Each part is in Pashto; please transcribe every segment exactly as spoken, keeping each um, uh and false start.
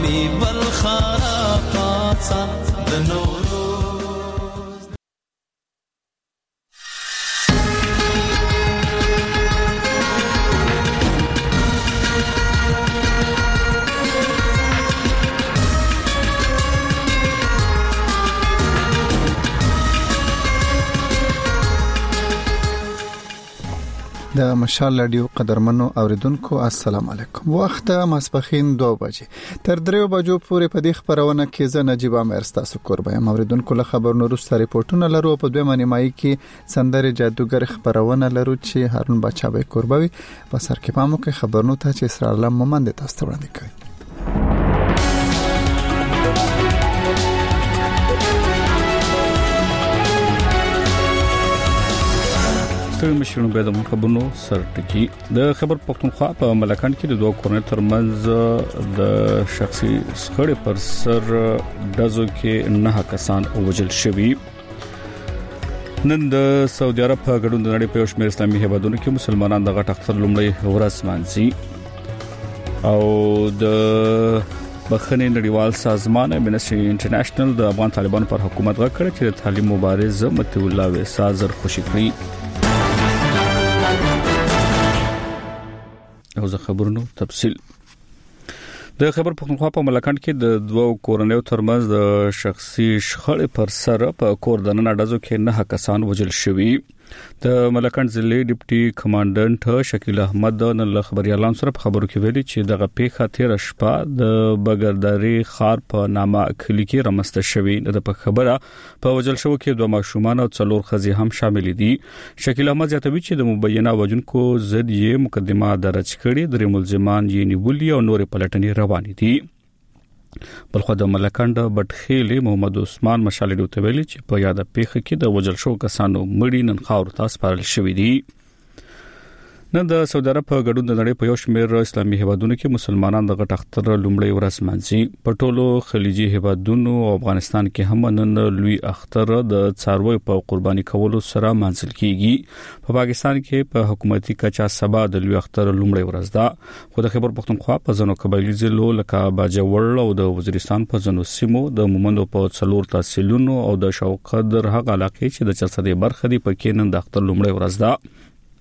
وای بل خرابات د نور د مشال رادیو قدرمنو اوریدونکو السلام علیکم. وخت ماسپخین دو بجې تر دریو بجو پورې په دې خبرونه کې زه نجيب امیر تاسو قربا یم. اوریدونکو له خبرونو وروسته ریپورتونه لرو په دوه منیمای کې سندره جادوګر خبرونه لرو چې هارون بچا به قربوي. په سر کې پامو کې خبرونو ته چې اسرار الله مومند تاسو وړاندې کوي. ستړي مشرونو به د خبرونو سر ټکی. د خبر پښتونخوا په ملکان کې د دوه کورنۍ ترمنځ د شخصي شخړې پر سر دزو کې نه کسان وژل شوي. نن د سعودي عرب په ګډون د نړۍ په یو شمېر اسلامي هیوادونو کې مسلمانان د غټ اختر لومړی ورځ مانځي او د بخښنې نړیوال سازمان امنسټي انټرنیشنل د افغان طالبانو پر حکومت غږ کړ چې د تعلیم مبارز متي الله وسا زر خوشی کړی. او زه خبرونو تفصیل. د خبر پښتونخوا په ملکان کې د دوه کورنیو ترمنځ د شخصي شخړې پر سر په کور د نن اډازو کې نه کسان وژل شوي. د ملکان ضلع ډیپټي کمانډنټ شکیل احمد نن خبريالان سره په خبرو کې ویلي چې دغه پیښه تیر شپه د بګرداري خار په نامه کلی کې رامسته شوې. د په خبره په وژل شو کې دوه ماشومان او څلور ښځې هم شامل دي. شکیل احمد زیاتوي چې د مبینه وجونکو ضد یې مقدمه درج کړي، درې ملزمان یې نیولي او نور پلټنې روانې دي. بلخو د ملکند بټخیل محمد عثمان مشالډو ته ویلي چې په یاد پیښه کې د وژل شو کسانو مړی نن خاور ته سپارل شوې دي. نن د سعودي عرب په ګډون د نړۍ په یو شمېر اسلامي هیوادونو کې مسلمانان د غټ اختر لومړی ورځ مانځي. په ټولو خلیجي هیوادونو او افغانستان کې هم نن لوی اختر د څاروي په قرباني کولو سره مانځل کیږي. په پاکستان کې په حکومتي کچا سبا د لوی اختر لومړی ورځ ده. خو د خبر پښتونخوا په ځنو قبایلی ضلعو لکه باجوړ او د وزیرستان په ځنو سیمو د مومندو په څلور تحصیلونو او د شوقدر هغه علاقې چې د چرڅدې برخه دی په کې نن د اختر لومړی ورځ ده.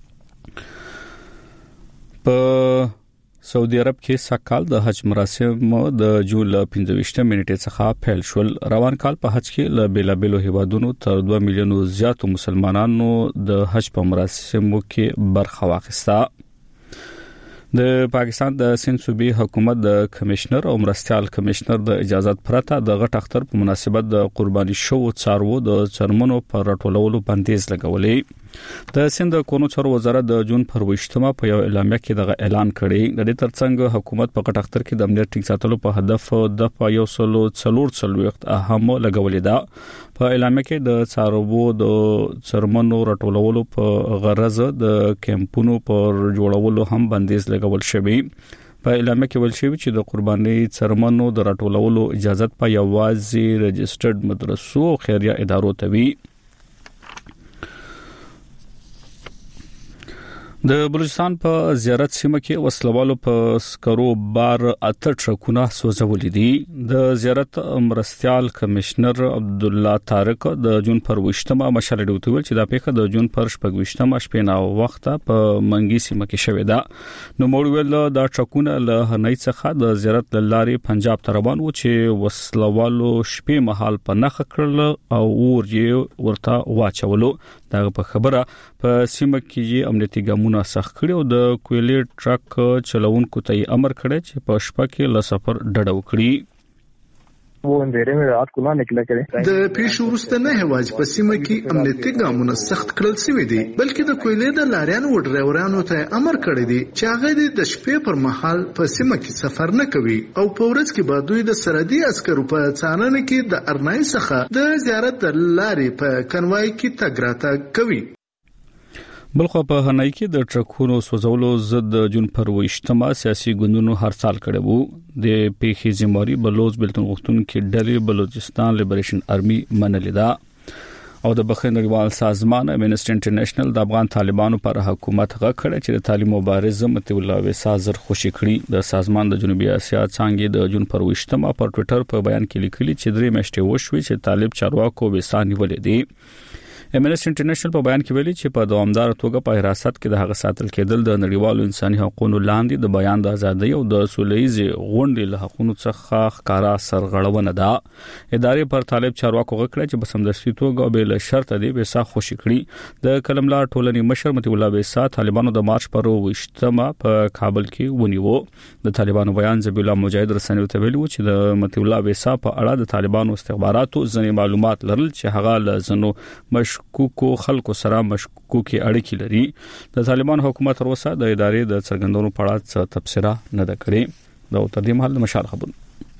په سعودي عرب کې سکهال د حج مراسم د جون ل پنځه ویشت منټې څخه پیل شول. روان کال په حج کې ل بیلابلو هیوادونو تر دوه میلیونو زیاتو مسلمانانو د حج په مراسمو کې برخه واخیسته. د پاکستان د سند صوبې حکومت د کمشنر او مرستيال کمشنر د اجازهات پرته د غټ اختر په مناسبت د قرباني شو څارو د چرمنو پر راټولولو بندیز لګولې. د سند کونو چارو وزارت د جون پر وشتمه په یو اعلامیه کې دغه اعلان کړی. د دې ترڅنګ حکومت په غټ اختر کې د امنیت ټینګ ساتلو په هدف د په یو سلو څلور څلور وخت اهم لګولې ده. په اعلامیه کې د څارو د چرمنو راټولولو په غرض د کمپونو پر جوړولو هم بندیز لګول شوی. په اعلامیه کې ویل شوی چې د قرباني چرمنو د راټولولو اجازه په یوازې رجسټرډ مدرسو او خیریه ادارو ته وی. د بلوچستان په زیارت سیمه کې وسلوالو په سکرو بار اته ټرکونه سوځولې دي. د زیارت مرستيال کمشنر عبد الله طارق د جون پر وشتمه مشالډو ته ویل چې دا پیښه د جون پر شپږ وشتمه شپې نه وخت په منګي سیمه کې شوې ده. نو موږ ویل دا ټرکونه له هنۍ څخه د زیارت لارې پنجاب ته روان وو چې وسلوالو شپې مهال په نخ کړل او اور یې ورته واچولو. دا په خبره په سیمه کې امنیتي ګامونه سخت کړي او د کویلې ټرک چلوونکو ته امر کړی چې په شپه کې له سفر ډډه وکړي. वो अंधेरे में रात को ना निकला करे. د پیښو وروسته نه هواج په سیمه کې امنیتي ګامونه سخت کړل شوی دي، بلکې د کویلې د لاریانو او ډرایورانو ته امر کړی دی چې هغه د شپې پر مهال په سیمه کې سفر نه کوي او په ورځ کې به دوی د سرحدي عسکرو په څارنه کې د ارنای څخه د زیارت لارې په کنوای کې تګ راتګ کوي. بلخو په هنای کې د ټرکونو سوځولو ضد جون پر وشتمه سیاسي ګوندونو هرڅال کړي وو. د پیښې ذمہواری بلوچ بلتون غوښتونکو ډلې بلوچستان لیبریشن آرمي منلې ده. او د بخښنې نړیوال سازمان امنیسټي انټرنیشنل د افغان طالبانو پر حکومت غږ کړی چې د طالب مبارز متي الله وسا زر خوشي کړي. د سازمان د جنوبي اسیا څنګه د جون پر وشتمه پر ټوئیټر په بیان کې لیکلي چې درې میاشتې وشوي چې طالب چارواکو وسا نیولې دي. امنیسټي انټرنیشنل په بیان کې ویلي چې په دوامدار توګه په حراست کې د هغه ساتل کېدل د نړیوالو انساني حقوقو لاندې د بیان د ازادۍ او د سولهییز غونډې له حقوقو څخه ښکارا سرغړونه ده. ادارې پر طالب چارواکو غوښتل چې په سمدستي توګه به له شرط دی وسا خوشي کړي. د کلملا ټولنې مشر متي الله وسا طالبانو د مارچ پر وشتمه په کابل کې ونیو. د طالبانو بیان ذبیح الله مجاهد رسنیو ته ویلي چې د متي الله وسا په اړه د طالبانو استخباراتو ځینې معلومات لرل چې هغه له زنو مش کو خلکو سره مشکوکي اړیکې لري. د طالبان حکومت تر اوسه د ادارې د څرګندونو په اړه څه تبصره نه ده کړې. دا تر دې مهال د مشال خبرونه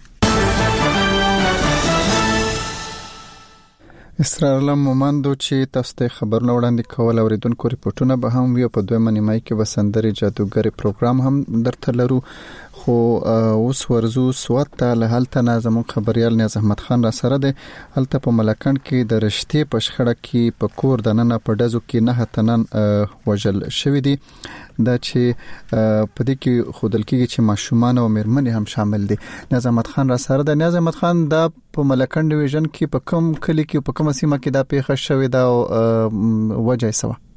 اسرائیل مومندو چې تاسو ته خبرونه وړاندې کول اوریدونکو ریپورتونه به هم وي په دویمه نیمه کې وسندري جادوګری پروګرام هم درته لرو. خو اوس ورزو سوات ته له حالت نه زمون خبريال نیاز احمد خان را سره ده. حالت په ملکند کې د رشتې په شخړه کې په کور د نن په دزو کې نه تنن وجل شوې دي. دا چې په دې کې خودل کېږي چې ماشومان او مېرمنې هم شامل دي. نیاز احمد خان را سره ده. نیاز احمد خان دا په ملکند ډیویژن کې په کوم کلی کې په کوم سیمه کې دا پیښه شوې ده وجه یې سوا؟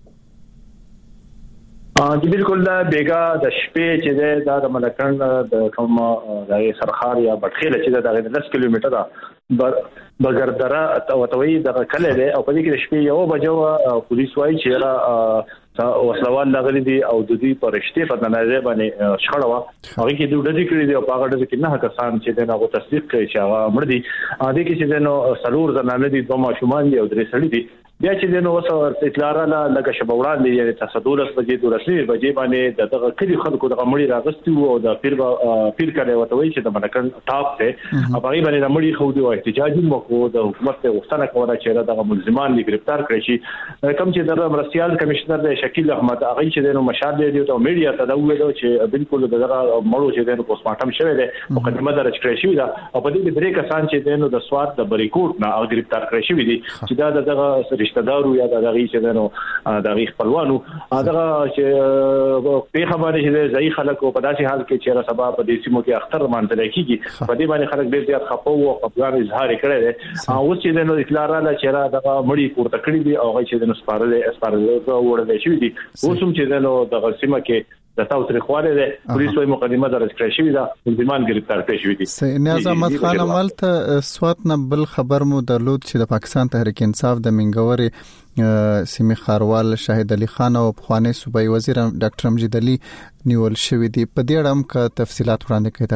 دی بالکل دا بیگا د شپې چې دا د ملکند د کوم د سرخار یا بټخیله چې دا د دس کیلومتره بغردره توتوي د کله ده او په دې کې د شپې یو بجو پولیس وايي چې را وسلوال لغلي دي او د دې پرشته په نظر باندې شخړه وا هغه کې د ډډې کړې دي او په هغه کې نه کسان چې دغه تصدیق کوي چې هغه مړ دي. ا دې کې چې نو سلور زنانه دي دوه ماشومان دي او درې سړي دي. بیا چې نو وسو اطلاع را لګه شبوړان دي یعنی تصدولس بجې دولسې بجې باندې دغه کلی خلکو دغه مړی راغستي او د پیر پیر کړي وته وي چې د ملکن ټاپ ته هغه باندې د مړی خو دی او احتجاج مو کو د حکومت ته غوښتنه کوله چې دغه ملزمان لی گرفتار کړي شي. کوم چې د مرستيال کمشنر د شکیل احمد هغه چې نو مشال دی او میډیا ته دا ویلو چې بالکل دغه مړو چې د پوسټمارټم شوی دی مقدمه درج کړی شوی دا او په دې درې کسان چې د سواد د بریکوټ نه گرفتار کړي شوی دي چې دا دغه رشتہ دارو یا د غي چې نو د غي خپلوانو دغه چې په خبره چې ځای خلکو په داسې حال کې چې را سبا په دې سیمو کې اختر مانځل کېږي په دې باندې خلک ډېر زیات خپو او خپګان اظهار کړي دي. او چې نو اطلاع را ل چې را دغه مړی پورته کړی دي او هغه چې نو سپارل سپارل وړل شي دي. اوس هم چې نو د سیمه کې د تاسو لري خواله ده پولیس وايي مقدمه درج کړې شوې ده ملزمان گرفتار کړي شوې دي. نیاز احمد خان عملته سوات نه بل خبر مو درلود چې د پاکستان تحریک انصاف د منګوري سیمه خاروال شاهد علي خان او خواني صوبایي وزیر ډاکټر امجد علي نیول شوې دي. په دې اړه هم کا تفصيلات وړاندې کړئ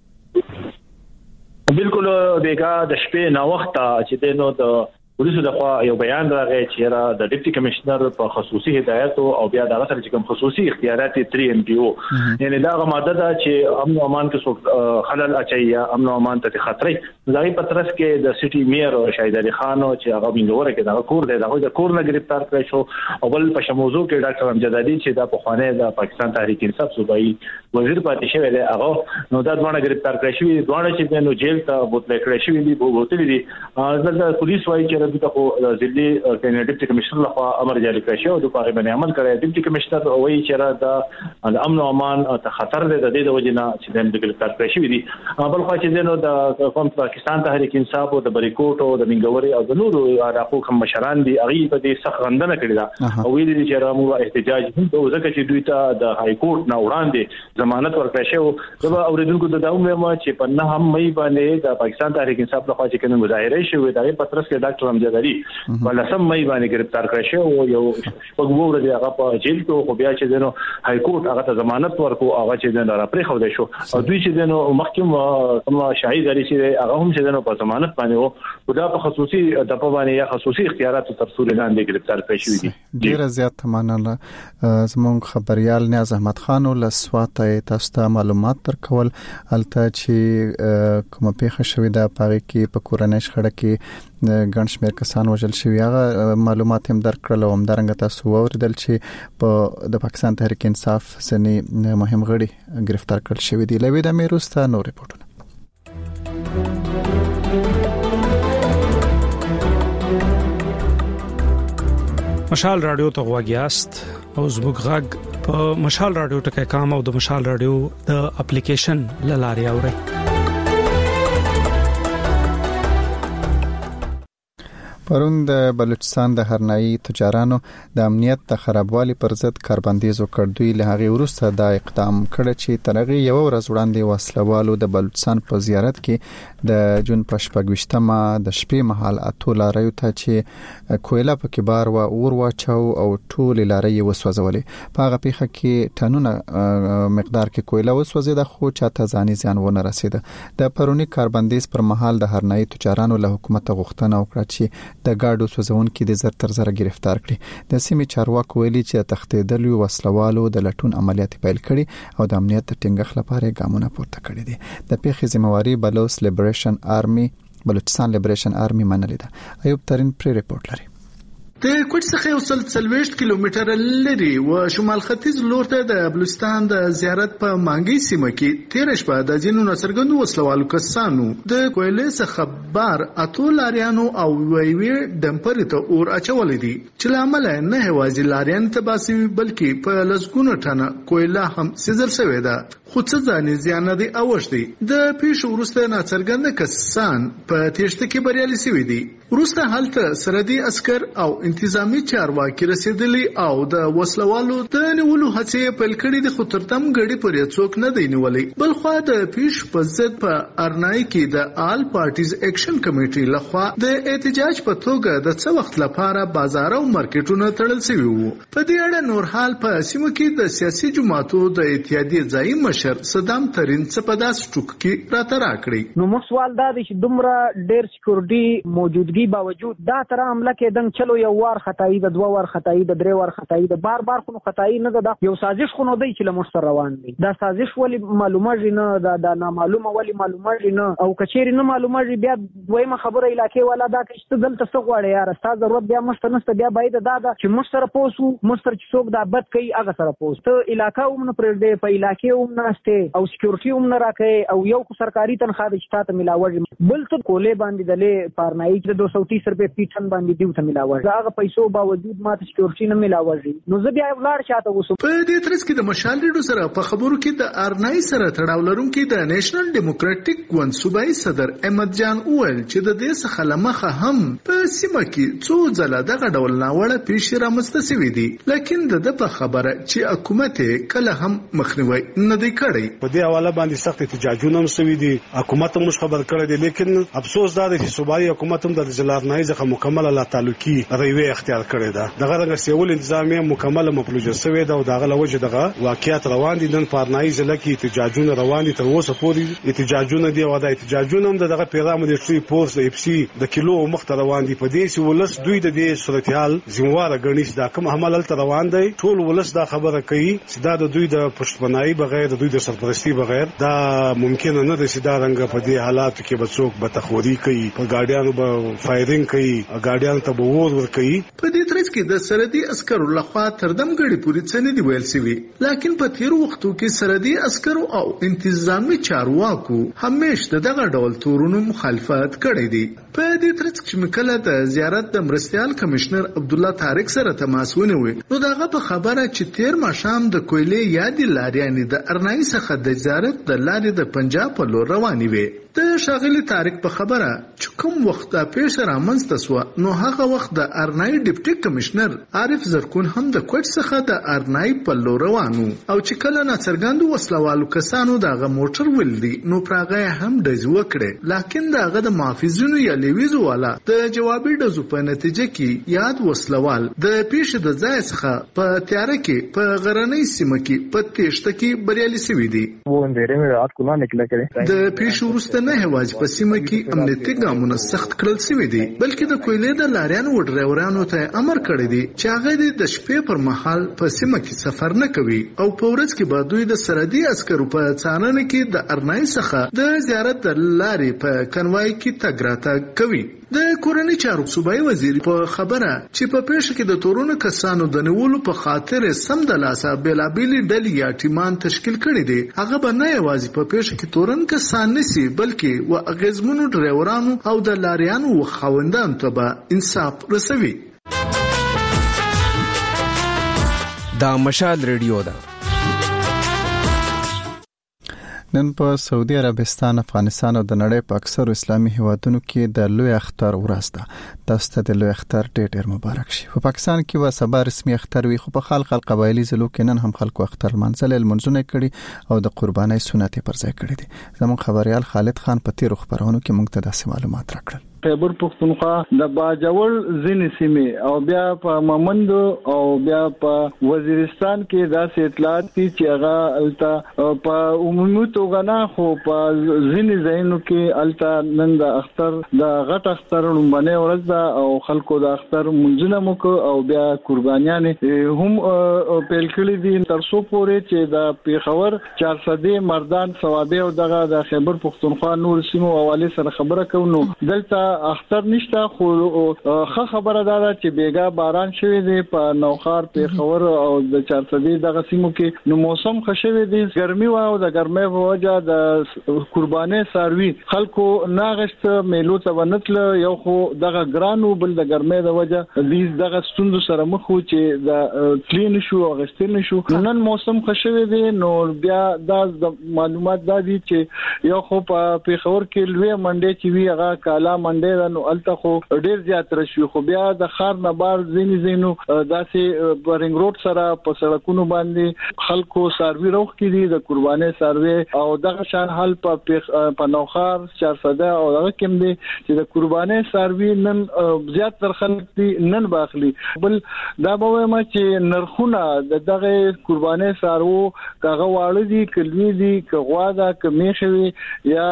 تاسو. بالکل دغه د شپې نا وخت چې نو د پولیسو دغه یو بیان راغی چې را د ډیپټي کمشنر په خصوصي هدایت او بیا د غسر چې کوم خصوصي اختیارات تری ام پی او یعنی دا ماده ده چې امن او امان کې خلل اچي یا امن او امان ته خطرې ځای پترس کې د سټي میر شاهد علي خان او چې هغه منګوره کې دا کور دی دا د کور نه گرفتار کړی شو او بل په شموزو کې ډاکټر امجد علي چې د پخوانی د پاکستان تحریک انصاف صوبایي وزیر پاتې شوی دی هغه نو دا ډونه گرفتار کړی شوی دوه چې نو جیل ته بوتل کړی شوی دی بوتل دي د پولیس وايي چې د خو ځلې ډیپټي کمشنر لخوا امر جاری کړی شو د پاره باندې عمل کړی. ډیپټي کمشنر وایي چې را د امن او امان ته خطر دی د دې د وجنه چې د گرفتار کړی شوی دي. بل خو چې نو د قوم پاکستان تحریک انصاف او د بریکوټ او د منګوري او د نورو علاقو کوم مشران دي هغه په دې سخت غندنه کړی دا او ویلي چې را مو احتجاج هم او ځکه چې دوی ته د های کورټ نه وړاندې ضمانت ورکړی شو دا اوریدونکو ته دا ومه چې په نه هم مې باندې د پاکستان تحریک انصاف لخوا چې کوم مظاهره شوې دا په پترس کې ډاکټر امجد علي ولسم مې باندې گرفتار کړی شو او یو شپږ ورځې هغه په جیل کې خو بیا چې دنو های کورټ هغه ته ضمانت ورکو هغه چې دنو را پرې خو دی شو او دوی چې دنو محکم کوم شاهد علي چې هغه هم چې دنو په ضمانت باندې او دا په خصوصي د په باندې یا خصوصي اختیارات تفصیل لاندې گرفتار کړی شوی دي. ډیر زیات مننه زموږ خبريال نیاز احمد خان ول سواته تاسو ته معلومات درکول الته چې کوم پیښه شوې ده پاره کې په کورنۍ شخړه کې ګڼ شمېر کسان وژل شوي هغه معلومات هم درکړل او همدارنګه تاسو اوریدل چې په د پاکستان تحریک انصاف سنې مهم غړي گرفتار کړل شوی دي. لوي د میروستا نو ریپورتونه. مشال رادیو ته غواګیاست او زموږ غږ په مشال رادیو ټکي کام او د مشال رادیو د اپلیکیشن لاري اوري. پرون د بلوچستان د هرنایي تجارانو د امنیت د خرابوالي پر ضد کاربندیز وکړ. دوی له هغه وروسته دا اقدام کړ چې ترغه یو ورځ وړاندې وسلوالو د بلوچستان په زیارت کې د جون په شپږشتمه د شپې مهال اتو لاریو ته چې کویلا په کبار و اور واچو او ټول لاري وسوځولې. په هغه پیخه کې ټنونه مقدار کې کویلا وسوځیده خو چاته ځاني زیان ونه رسیده. د پرونی کاربندیز پر مهال د هرنایي تجارانو له حکومت غوښتنه وکړه چې د ګاډو سوزونکو د زر تر زر گرفتار کړي. د سیمې چارواکو ویلي چې تختیدل او وسلوالو د لټون عملیات پیل کړي او د امنیت د ټینګښت لپاره ګامونه پورته کړي دي. د پیښې ذمہواری بلوچ لیبریشن آرمي بلوچستان لیبریشن آرمي منلې ده. ایوب ترين پری رپورت لري. د کوټ څخه یو سل څلويشت کیلومتره لري و شمال ختیځ لور ته د بلوچستان د زیارت په مانګي سیمه کې تیر شپه د جنونو ناڅرګندو وسلوالو کسانو د کویلې څخه بار اتو لاریانو او ویوي ډمپر ته اور اچولې دي چې لامل نه هوازي لاریان ته باسي بلکې په لسګونو ټنه کویلا هم سيزل شوې ده. خو څه ځاني زیان دي اوښتي. د پیښو وروسته ناڅرګند کسان په تیښته کې بریالي شوي دي. وروسته هلته سرحدي عسكر او انتظامی چارواکي رسیدلی او د وسلوالو د نیولو هڅې پیل کړې دي خو ترتم غړي پر څوک نه دی نیولې. بل خو د پیش په ضد په ارنای کې د آل پارټیز اکشن کمیټي لخوا د احتجاج په توګه د څو وخت لپاره بازار او مارکیټونه تړل شوي وو. په دې اړه نور حال په سیمه کې د سیاسي جماعتو د اتحادیې ځای مشر صدام ترين سپداس ټوک کې راته راکړي. نو موږ سوال دا دي چې دومره ډېر سکیورټي موجودګي باوجود دا تر عمله کې دنګ چلو یو وار خدای د دوه وار خدای د درې وار خدای د بار بار خو خدای نه ده. یو سازش خو نه دی چې لمر روان دي. دا سازش ولی معلومه نه دا د نامعلومه ولی معلومه نه او کچېری نه معلومه بیا دویمه خبره علاقې ولا دا چې دلته څه غواړي یار استاد ضرورت بیا مشته نسته بیا باید دا دا چې مشتر پوسو مشتر چې څوک دا بد کوي هغه سره پوس ته علاقې هم نه پرې دی په علاقې هم نهسته او سکیورټي هم نه راکې او یو سرکاري تنخواه د شتات ملاوي بل ته کولې باندې دلې پارنایي د دوه سو تیس روپے پیټن باندې دیو ته ملاوي هغه پیسو باوجود ماته سکیورټي نه ملاوي. نو زه بیا ولار چاته وسو. په دې ترڅ کې د مشال ریډو سره په خبرو کې د ارنای سره تړاو لرونکي د نېشنل ډیموکراټک ګوند صوبایي صدر احمد جان اول چې د دې څخه لمخه هم په سیمه کې څو ځله دغه ډول ناوړه پیښې رامنځته شوې دي لیکن د په خبره چې حکومت کله هم مخنیوي نه دی کړی. په دې حواله باندې سخت احتجاجونه هم شوي دي. حکومت هم خبر کړی دی لیکن افسوس دا دی چې صوبایي حکومت هم د جلارنای څخه مکمل لا تعلقي رویه اختیار کړی ده. دغه رنګ سیول انتظامیه مکمل مپلوجه شوی ده او دغه لوجه دغه واقعیت روان دي. نن پارنایي ضلع کې احتجاجونه روان دي. تر اوسه پورې احتجاجونه دي او دا احتجاجونه هم دغه پیغام د ټری پورس د اف سي د کیلو مخ ته روان دي. په دې چې ولس دوی د دې صورتحال ذمہوار غني چې دا کوم عمل تل روان دی. ټول ولس دا خبره کوي چې دا د دوی د پښتونایي بغیر د دوی د سرپرستی بغیر دا ممکن نه ده چې دا رنګ په دې حالات کې به څوک به تخوري کوي په ګاډیانو به فایرینګ کوي ګاډیانو ته به ور ور کوي. په دې ترڅ کې د سرحدي عسکرو لخوا تردم غړي پوری څنې دی ویل سوي لیکن په تیر وختو کې سرحدي عسکرو او انتظامی چارواکو همیشه دغه ډول تورونو مخالفت کړی دی. په دې ترڅ کې مکله د زیارت د مرستيال کمشنر عبد الله طارق سره تماس ونیو نو دغه په خبره چې تیر ماشام د کویلې یادی لاریانې د ارنای څخه د زیارت د لارې د پنجاب په لور روانې وي. د شاغلی طارق په خبره چې کوم وخت د پیښه رامنځته شو نو هغه وخت د ارنای ډیپټي کمشنر عارف زرکون هم د کوټ څخه د ارنای په لور روانو او چې کله ناڅرګندو وسلوالو کسانو دغه موټر ولدي نو پراغه هم د وکړي لیکن دغه د محافظینو یا لیویزو والا د جوابي دزو په نتیجه کې یاد وسلوال د پیښه د ځای څخه په تیار کې په غرنۍ سیمه کې په تېشته کې بریالي شوي دي. و اندېره مې رات کو نه نکله کړي. د پیښه وروسته نه هواج په سیمه کې امنیتي ګامونه سخت کړل شوي دي بلکې د کویلې د لاریانو و ډرایورانو ته امر کړی دی چې هغه د شپې پر مهال په سیمه کې سفر نه کوي او په ورځ کې به دوی د سرحدي عسکرو په څارنه کې د ارنای څخه د زیارت د لارې په کنوای کې تګ راتګ کوي. د کورنۍ چارو صوبایي وزیر په خبره چې په پیښه کې د تورونو کسانو د نیولو په خاطر سم د لاسه بیلابېلې ډلې یا ټیمان تشکیل کړي دي. هغه به نه یوازې په پیښه کې تورن کسان نسی بلکې و اغیزمنو ډرایورانو او د لاریانو خاوندانو ته به انصاف رسوي. دا مشال ریډیو ده. نن په سعودي عربستان، افغانستان او د نړۍ په اکثر اسلامي هیوادونو کې د لوی اختر ورځ ده. تاسو ته د لوی اختر ډېر ډېر مبارک شي. په پاکستان کې و سبا رسمي اختر وي، خو په خلق قبایلی ضلعو کې نن هم خلکو اختر منځل منځونه کړي او د قربانۍ سنت پر ځای کړي دي. زموږ خبريال خالد خان په تیرو خبرونو کې موږ ته داسې معلومات راکړل. خیبر پختونخوا د باجوړ ځینې سیمې او بیا په ممند او بیا په وزیرستان کې داسې اطلاعات دي چې هغه التا په عمومي توګه نه، خو په ځینې ځایونو کې التا نن د اختر د غټ اختر لومبنه ورځ ده او خلکو د اختر منځونه مو او بیا قربانیان هم پیل کړي دي تر څو پورې چې د پیښور چار سده مردان ثوابه او دغه د خیبر پختونخوا نور سیمو حواله سره خبره کوو. دلته اختر نشته، خو ښه خبره ده چې بیګا باران شوی دی په نوخار پیښور او د چارسدي دغه سیمو کې، نو موسم ښه شوی دی. ګرمي و او د ګرمۍ په وجه د قرباني ساروي خلکو ناغشت میلو ته ونتل، یو خو دغه ګرانو بل د ګرمۍ د وجه دې دغه ستوند سره مخ و چې د کلین شو او غستل شو. نن موسم ښه شوی دی، نو بیا د معلومات دا دي چې یو خو په پیښور کې لوی منډه چې وی هغه کالا منډه نو الته خو ډیر زیات رشي، خو بیا د خار نه بار زینې زینو داسې برنګ روډ سره په سړکونو باندې خلکو ساروي روخ کړي د قرباني ساروي او دغه شان حل په په نوخار چارسده او دغه کوم دي چې د قرباني ساروي نن زیات تر خلک دي نن باخلي. بل دا به وایم چې نرخونه د دغه قرباني سارو کاغه واړه دي، کلوي دي، کغوا ده، کمیخوي یا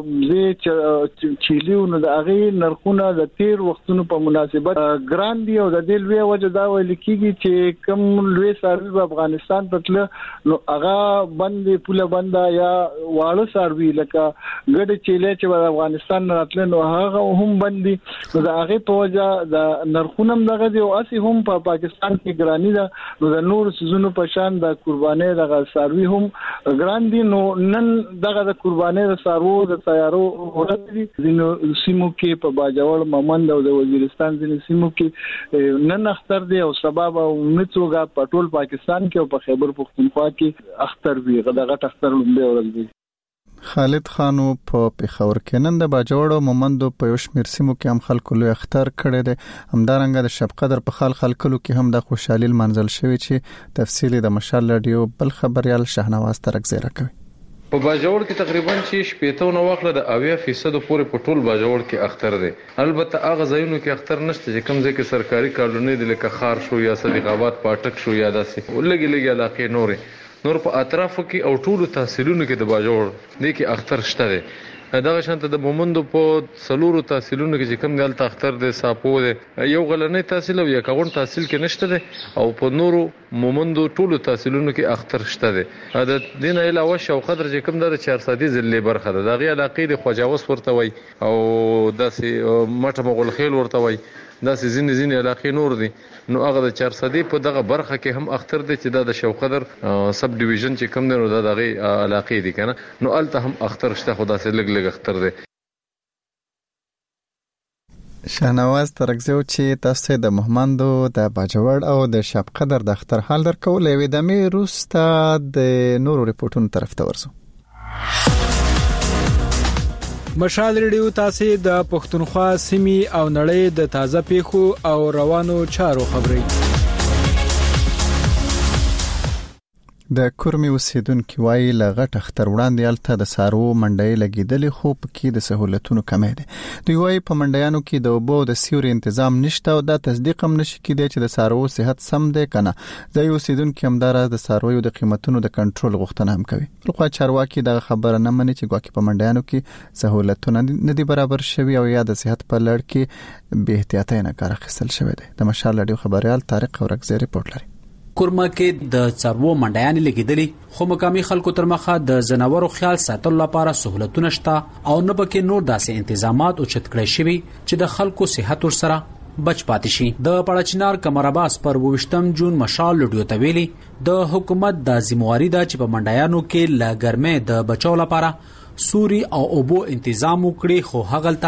دې چيلیو نو د نرخونه د تیر وختونو په مناسبت ګران دي او د دې لوی وجه دا ویل کیږي چې کوم لوی ساروي په افغانستان پتل نو هغه باندې پوله بندا یا واړه ساروي لکه ګډ چيله چې په افغانستان راتل نو هغه هم باندې نو د هغه په وجه د نرخونه دغه دی او اسی هم په پا پاکستان کې ګرانی ده. نو د نور سيزونو په شان د قرباني دغه ساروي هم ګران دي. نو نن دغه د قرباني د سارو د تیارو ورته دي نو سیمو کې په باجوړ ممند او د وزیرستان ځینې سیمو کې نن اختر دی او سبب او مڅوګه په ټول پاکستان کې او په خیبر پختونخوا کې اختر وی غدغه اختر لومبه ورځ دی. خالد خانو په پیښور کې نن د باجوړ او ممند په یو شمیر سیمو کې هم خلکو لوی اختر کړی دی. همدارنګه د شب قدر په خال خلکلو کې هم د خوشحالي منځل شوی چې تفصیلی د مشال رادیو بل خبريال شهنواز ترک زیره کوي. په باجوړ کې تقریبا چې شپږ نه واخله د اویا فیصد پورې په ټول باجوړ کې اختر دی. البته هغه ځایونو کې اختر نشته چې کوم ځای کې سرکاري کالونی د لکه خار شو یا صدیق آباد پاټک شو یا داسې ولګي لګي علاقې نورې نور په اطرافو کې او ټولو تحصیلونو کې د باجوړ د کې اختر شته دی. دغه شانته د مومندو په سلورو تحصیلونو کې چې کوم ګل تختر دی ساپو دی یو غلنې تحصیل او یا کاون تحصیل کې نشته دی او په نورو مومندو ټولو تحصیلونو کې اختر شته دی. د دین علاوه شو قدر چې کوم د چارسدي ضلع برخه ده دغه علاقې د خواجاوس ورته وای او داسې مټه مغول خیل ورته وای داسې ځینې ځینې علاقې نور دي. نو هغه د چارسدي په دغه برخه کې هم اختر دی چې د شو قدر سب ډیویژن چې کوم دی نو دغه علاقې دي کنه نو الته هم اختر شته خدا سره لګ لګ اختر دی. شهنواز ترکزیو چې تاسو د مهمندو د باجوړ او د شب قدر د اختر حال درکول وي د مې روستا د نورو ریپورتونو طرف ته ورسو. مشال ریډیو تاسو د پښتونخوا سیمي او نړۍ د تازه پیښو او روانو چارو خبري. د کورمي اوسیدونکو وایي لغټ اختر وړاندې الته د سارو منډي لګیدلې خو پکې د سہولتونو کمی دي. دوی وایي په منډیانو کې د اوبو د سیوري تنظیم نشته او دا تصدیق هم نشي کېدی چې د سارو صحت سم دی کنه. د اوسیدونکو همدار د سارو د قیمتونو د کنټرول غوښتنه هم کوي. خو چارواکي د خبره نه مني چې ګواکې په منډیانو کې سہولتونه نه دي برابر شوي او یا د صحت په لړ کې به احتیاطي نه کار اخیستل شوی دی. د مشال رادیو خبريال طارق اورکزی رپورټ لري. کورما کې د څارو منډیان لګیدلې خو مقامي خلکو تر مخه د زناورو خیال ساتلو لپاره سہولتونه شته او نه پکې نور داسې تنظیمات او چت کړی شوی چې د خلکو صحت ور سره بچ پاتې شي. د پړچنار کمر عباس پر وشتم جون مشال لډیو تویلی د حکومت د ذمہواری دا چې په منډیانو کې لا ګرمه د بچو لپاره سوري او اوبو تنظیم وکړي خو هغلته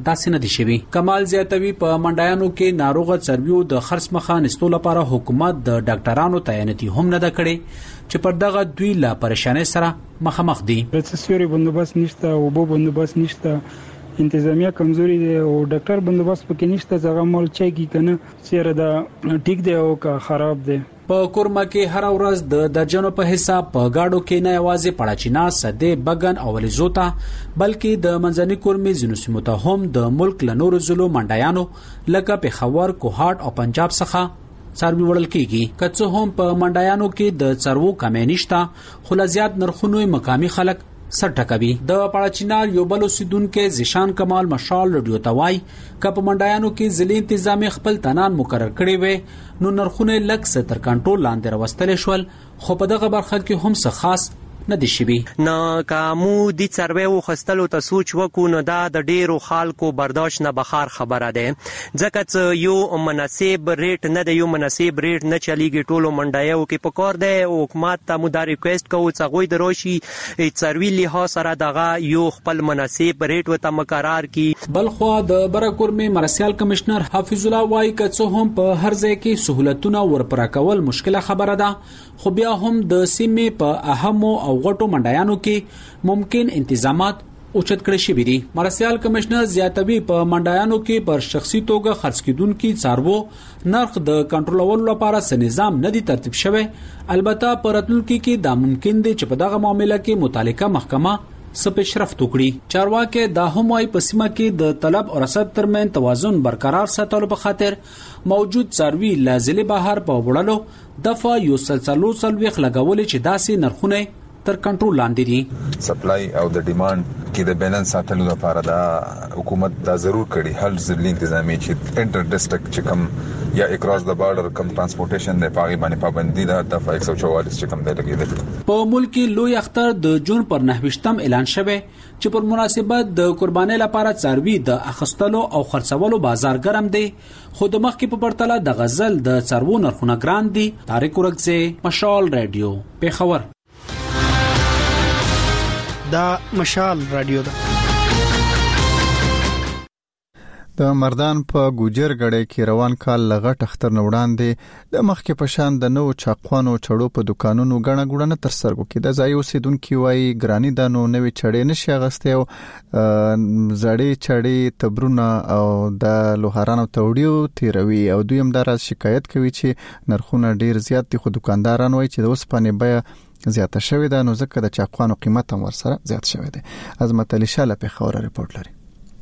داسې نه دي شوي. کمال زیاتوي په منډایانو کې ناروغه څارویو د خرڅ مخه نستو لپاره حکومت د ډاکټرانو تعیناتي هم نه ده کړې چې پر دغه دوی لا پریشانه سره مخامخ دي. رسسوري بندوبست نشته او بو بندوبست نشته، انتظامیه کمزوري دي او ډاکټر بندوبست پکې نشته. ځکه مال چای کی کنه سره دا ټیک دی او کا خراب دی. په کورما کې هر ورځ د درجنو په حساب په گاډو کې نه یوازې پړاچینا سده بغن او ولیزوتا بلکې د منځني کورمې ځینو سیمو ته هم د ملک له نورو ضلعو منډایانو لکه پېښور، کوهاټ او پنجاب څخه څاروي وړل کیږي. که څه هم په منډایانو کې د څرو کمې نشته، خو لزیات نرخونو مقامی خلک سر ټکوي. د پړاچینار یو بل اوسیدونکو زیشان کمال مشال رادیو توای ک په منډایانو کې ضلع تنظیم خپل تنان مقرر کړي وي نو نرخونه لک ستر کنټرول لاندې راوستل شول، خو په دغه برخه کې هم څه خاص نه دي شوي. نه کومو دي سروي وخستلو ته سوچ وکړو نو دا د ډیرو خلکو برداشت نه بخار خبره ده، ځکه چې یو مناسب ریټ نه دی، یو مناسب ریټ نه چلیږي. ټولو منډایو کې پکار ده او حکومت ته مو دا ریکوست کوو چې غوي د روشي سروي له سره دغه یو خپل مناسب ریټ وته مقرر کی. بلخو د برکورمې مرسیال کمشنر حافظ الله وای کڅو هم په هر ځای کې سہولتونه ورپر کول مشکله خبره ده، خو بیا هم د سیمې په اهمو او غټو منډایانو کې ممکن انتظامات اوچت کړی شوی دي. مرسیال کمشنر زیاتوي په منډایانو کې پر شخصي توګه خرڅ کیدونکو څاروو نرخ د کنټرولولو لپاره س نظام نه دی ترتیب شوی. البته په راتلونکي کې دا ممکن دی چې په دغه معاملې کې متعلقه محکمه سپیشرفت وکړي. چارواکي دا هم وايي په سیمه کې د طلب او رسد ترمن توازن برقرار ساتلو په خاطر موجود څاروي لازلي بهر په وړلو دفعه یو سلسلو سلويخ لګول چې داسې نرخونه تر کنټرول لاندې دي. سپلای او د ډیماند کې د بیلانس ساتلو لپاره دا حکومت دا ضرور کړي هل ځلې انتظامی چې انټر ډیسټریکټ چې کوم یا اکراس د بارډر کوم ترانسپورټیشن د پاغي باندې پابندي ده د ایک سو چوالیس چې کوم دی لګیدل. په ملک کې لوی اختر د جون پر نهویشتم اعلان شوه چې پر مناسبت د قربانۍ لپاره څاروي د اخستلو او خرڅولو بازار ګرم دی، خو د مخکې په پرتله د غزل د څاروو نرخونه ګران دي. طارق ورکزه، مشال رادیو، پیښور. دا مشال رادیو ده. د مردان په ګوجر غړې کې روان کال لغټ اختر نوړاندې د مخکې پشان د نو چاقوانو چړو په دکانونو غړنه غړنه تر سرګو کې د ځای اوسیدونکو وای ګرانی دانو نوې چړې نشي غسته او زړې چړې تبرونه او د لوهارانو توډیو تیروي او دویم دراز شکایت کوي چې نرخونه ډیر زیات دي، خو دکانداران وای چې د اوسپنې بیه زیاته شوې ده نو ځکه د چاقوانو قیمت هم ورسره زیات شوی دی. عظمت علي شاله په خبره ریپورت لري.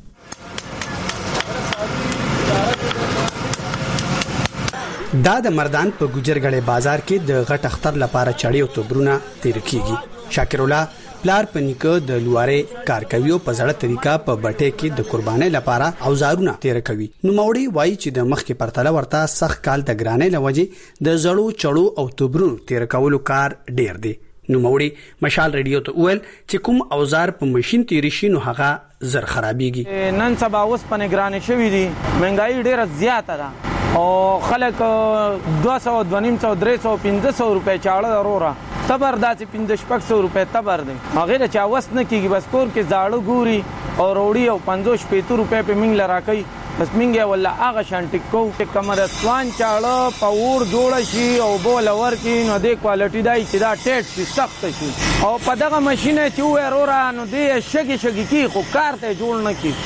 دا د مردان په ګوجرګړې بازار کې د غټ اختر لپاره چړې او توبرونه تیر کیږي. شاکر الله پلار پنیکو د لواره کار کوي او په زړه طریقه په بټه کې د قربانۍ لپاره اوزارونه تیر کوي. نو موړي وایي چې د مخ کې پرتله ورته سخت کال د ګرانۍ لوجې د زړو چړو او توبرونو تیر کولو کار ډیر دی. نو موړي مشال رادیو ته ویل چې کوم اوزار په ماشين تیر شي نو هغه زر خرابيږي. نن سبا اوس په نگرانې شوې دي، مهنګای ډیره زیاته ده او خلک دوه سوه دوه سوه درې سوه پنځه سوه روپۍ چاړه ضروره تبر داسې پنځه شپږ سوه روپۍ تبر دی. هغه چا وس نه کیږي، بس کور کې زاړه ګوري او روړي او پنځوس شپېته روپۍ په منګ لراکې بس منګه ولا هغه شانټیک کو چې کمر سوان چاړه په ور جوړ شي او بول ور کې نو د کوالټي دای چې دا ټیټ شي سخت شي او په دغه ماشين چې ورورا نو دې شګي شګي کی خو کار ته جوړ نه کی.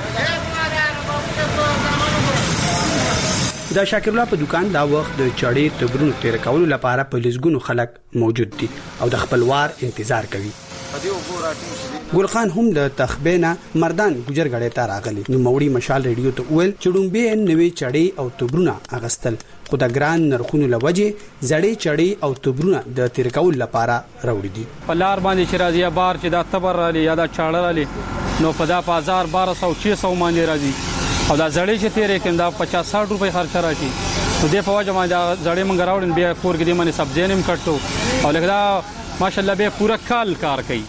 دا شاکر الله په دکان دا وخت د چړې تبرونو تیر کولو لپاره په لزګونو خلک موجود دي او د خپل وار انتظار کوي. ګلخان هم د تخبینا مردان ګجرګړې ته راغلی. نو موړي مشال رادیو ته ویل چې ډومبه نوې چړې او تبرونه اغستل خو د ګران نرخونو لوجه زړې چړې او تبرونه د تیر کول لپاره راوړي دي. په لار باندې چې راځي بار چې دا تبر رالی یا دا چاړه رالی نو په دا بازار بارہ سو چھ سو باندې راځي او دا زړې چې تیرې کیندا پچاس ساٹھ روپے خرچ راشي نو د په وجه باندې زړې مونږ راوړل بیا کور کې د منې سبزی نیم کټو او لکه ماشاءالله به پورا کال کار کوي.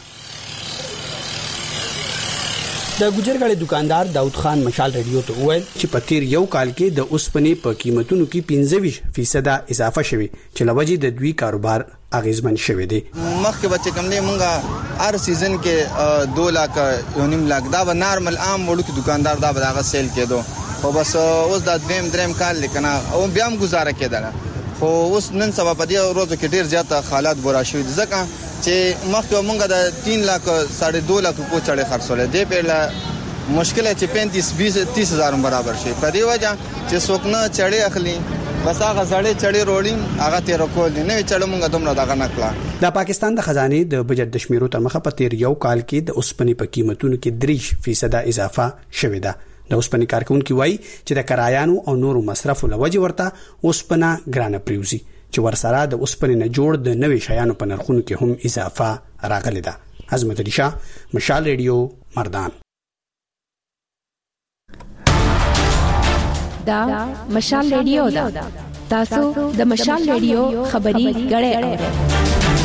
د ګجرګړې دکاندار داود خان مشال رادیو ته وویل چې په تیر یو کال کې د اوسپنې په قیمتونو کې پنځه ویشت فیصد اضافه شوه چې لوجې د دوی کاروبار اغیزمن شوی دی. مخکې بچ کم نه مونږه هر سیزن کې دو لک یو نیم لک دا به نارمل عام وړو کې دکاندار دا به هغه سیل کېدو خو بس اوس دا دریم دریم کال لیکنه او بیا هم گزاره کېدله خو اوس نن سبا په دې ورځو کې ډیر زیات حالات ګورا شوی دي ځکه چې مخکې مونږه د تین لک ساڑھے دو لک روپو چړې خرڅولې دی په مشکل ہے چې پینتیس بیس تیس ہزار برابر شي په دې وجه چې څوک نه چړې اخلي بس هغه زړې چړې روړي هغه تیر کول دي نه چړې مونږه دومره دغه نکړه. د پاکستان د خزانه د بجټ د شمیرو تر مخه په تیر یو کال کې د اوسپنې په قیمتونو کې دریش فیصد اضافه شوې ده. د اوسپنې کارکونکو وایي چې د کرایانو او نورو مصرفو لوجه ورته اوسپنه ګرانه پریوزي چې ورسره د اوسپنې نه جوړ د نوې شیانو په نرخونو کې هم اضافه راغلې ده. عظمت علي شاه، مشال ریډیو، مردان. دا مشال ریډیو دا تاسو د مشال ریډیو خبري غړې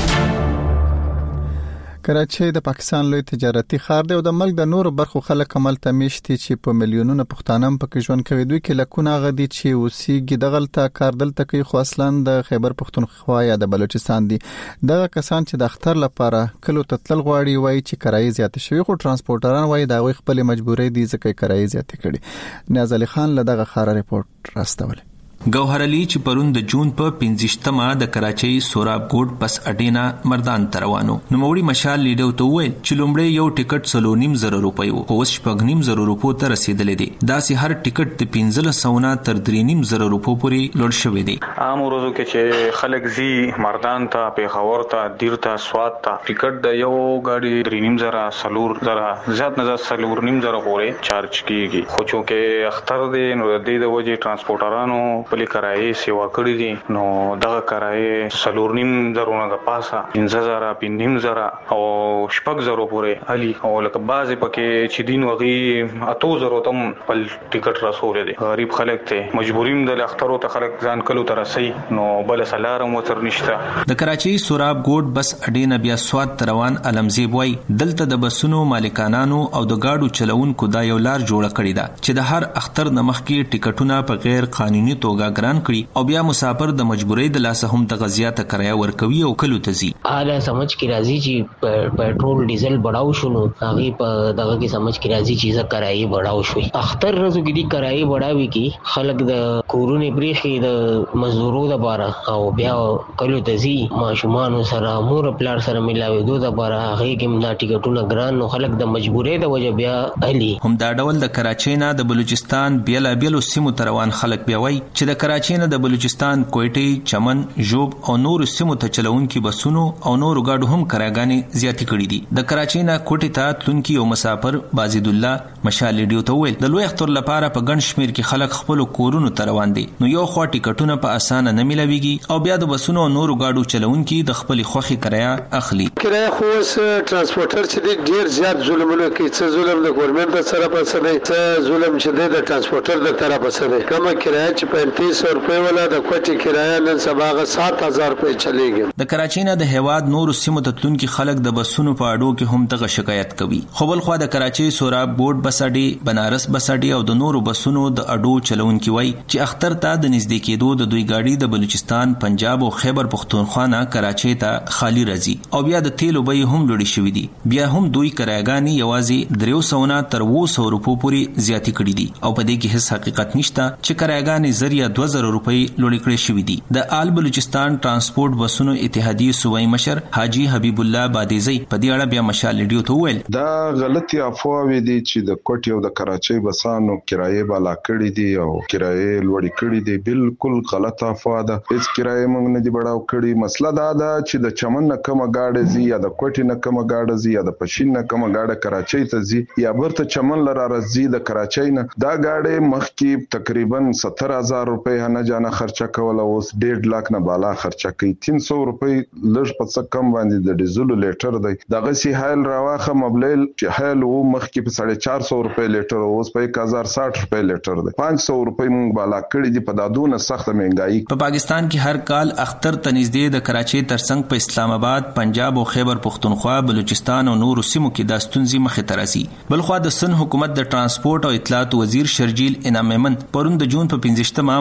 کراچۍ د پاکستان لوی تجارتي ښار دی او د ملک د نورو برخو خلک عمل ته میشتي چې په میلیونونو پښتانه پکې ژوند کوي. دوی کې لکونه غدي چې اوسېږي دغلته کار دلته کوي خو اصلا د خیبر پښتونخوا یا د بلوچستان دي. دغه کسان چې د اختر لپاره کلو ته تل غواړي وایي چې کرایي زیات شوی خو ترانسپورټران وایي دا غوي خپل مجبورۍ دي ځکه کرایي زیات کړي. نیاز علي خان له دغه خبر رپورټ راستول. گوهر علی چې پرون د جون په پنځشتمه د کراچۍ سوراب ګوډ بس اډینا مردان تروانو نو موري مشال لیډو ته ویل چې لومړی یو ټیکټ سلو نیم زره روپیو خو اوس شپږ نیم زره روپو ته رسیدلې دي. دا سي هر ټیکټ د پنځله سوه تر درې نیم زره روپو پورې لوړ شوی دی. عام ورځو کې چې خلک زی مردان ته پیښور ته دیر ته سواد ته ټیکټ د یو غاډي درې نیم زره سلور زره زیات نه زره سلور نیم زره پورې چارج کیږي خو چې اختر دی نو د دې د وجې ترانسپورټرانو پلی کرایي سیوا کړی دي نو دغه کرایي سلور نیم زرونه د پاسه پنځه زره پنځه نیم زره او شپږ زره پورې علي او لکه بعضې پکې چې دین وغي اتو زره تم پل ټیکټ رسولې دي. غریب خلک ته مجبوریم د اخترو ته خلک ځان کلو ته رسي نو بل سلارم وتر نشته. د کراچۍ سوراب ګوډ بس اډینا بیا سواد روان علمزیب وای دلته د بسونو مالکانانو او د گاډو چلونکو دا یو لار جوړه کړې ده چې د هر اختر نمخ کې ټیکټونه په غیر قانوني توګه ګران کړي او بیا مسافر د مجبورۍ د لاسه هم د غزياته کرایه ورکوي او کلو تزي. حاله سمجھ کې راځي چې پېټرول ډیزل بڑاو شونو هغه په دغه کې سمجھ کې راځي چې کرایه بڑاو شوی. اختر ورځو کې دي کرایه بڑاوي کې خلک د کورونو بریخي د مزدورو لپاره او بیا کلو تزي ماشومان سره مور پلار سره ملاوي دوه لپاره هغه کې دا ټیکټونه ګران نو خلک د مجبورۍ د وجه بیا علي هم دا ډول د کراچۍ نه د بلوچستان بیل بیل سیمو تروان خلک بیا وای چې د کراچۍ نه د بلوچستان کوټي چمن جوب او نور سیمو ته چلونکي بسونو او نور گاډو هم کراګانی زیاتی کړي دي. د کراچۍ نه کوټي ته تلونکي او مسافر بازید الله مشال ریډیو ته ویل د لوی اختر لپاره په ګڼ شمیر کې خلک خپل کورونو ته روان دي نو یو خوا ټیکټونه په اسانه نه ملويږي او بیا د بسونو او نور گاډو چلونکي د خپل خوخي کرایه اخلي. کرایه خو ترانسپورټر چې ډیر زیات ظلمونه کوي څه ظلم د ګورنمنت سره طرفه سره څه ظلم چې د ترانسپورټر د طرفه سره کومه کرایه چې پینتیس روپے ولا د کوټي کرایه نن سبا سات هزار روپے چلیږي. د کراچۍ نه د هواد نور سیمو ته تلونکي خلک د بسونو په اډو کې هم دغه شکایت کوي. خو بل خو د کراچۍ سوراب ګوډ بس اډې بنارس بس اډې او د نورو بسونو د اډو چلونکي وای چې اختر ته د نږدې کېدو د دوی گاډي د بلوچستان پنجاب او خیبر پښتونخوا نه کراچۍ ته خالی راځي او بیا د تیلو بیې هم لوړې شوې دي. بیا هم دوی کرایګانی یوازې درې سوه تر اوه سوه روپو پورې زیاتې کړې دي او په دې کې هیڅ حقیقت نشته چې کرایګانی ذریعہ دوه زره روپۍ لوړې کړې شوې دي. د آل بلوچستان ترانسپورت بسونو اتحادیې صوبایي مشر حاجی حبیب الله بادیزی په دې اړه بیا مشال ریډیو ته ویل دا غلطي افواوې دي چې د کوټي او د کراچۍ بسانو کرایې بالا کړې دي او کرایې لوړې کړې دي. بالکل غلط افوا ده. هیڅ کرایې موږ نه دي بڑاو کړې. مسله دا ده چې د چمن نه کومه گاډي زی یا د کوټي نه کومه گاډي زی یا د پښین نه کومه گاډي کراچۍ ته زی یا برته چمن لره راځي د کراچۍ نه دا گاډي مخکې تقریبا ستر هزار روپے نه جانه خرچه کوله اوس ډېر لاک نه بالا خرچه کوي. تین سو روپے لږ په څه کم باندې د ډیزل لیټر دی. دغه سی حال راواخه مبلیل چې حال وو مخکې په ساڑھے چار سو روپے لیټر اوس په یک هزار ساٹھ روپے لیټر دی. پانچ سو روپے مونږ بالا کړی دی په دادونه سخت مهنګای. په پاکستان کې هر کال اختر تنزدې د کراچۍ ترڅنګ په اسلام آباد پنجاب او خیبر پښتونخوا بلوچستان او نور سیمو کې د ستونزې مخې ته راځي. بلخوا د سن حکومت د ترانسپورت او اطلاعات وزیر شرجیل انعام مومن پرون د جون په پنځشتمه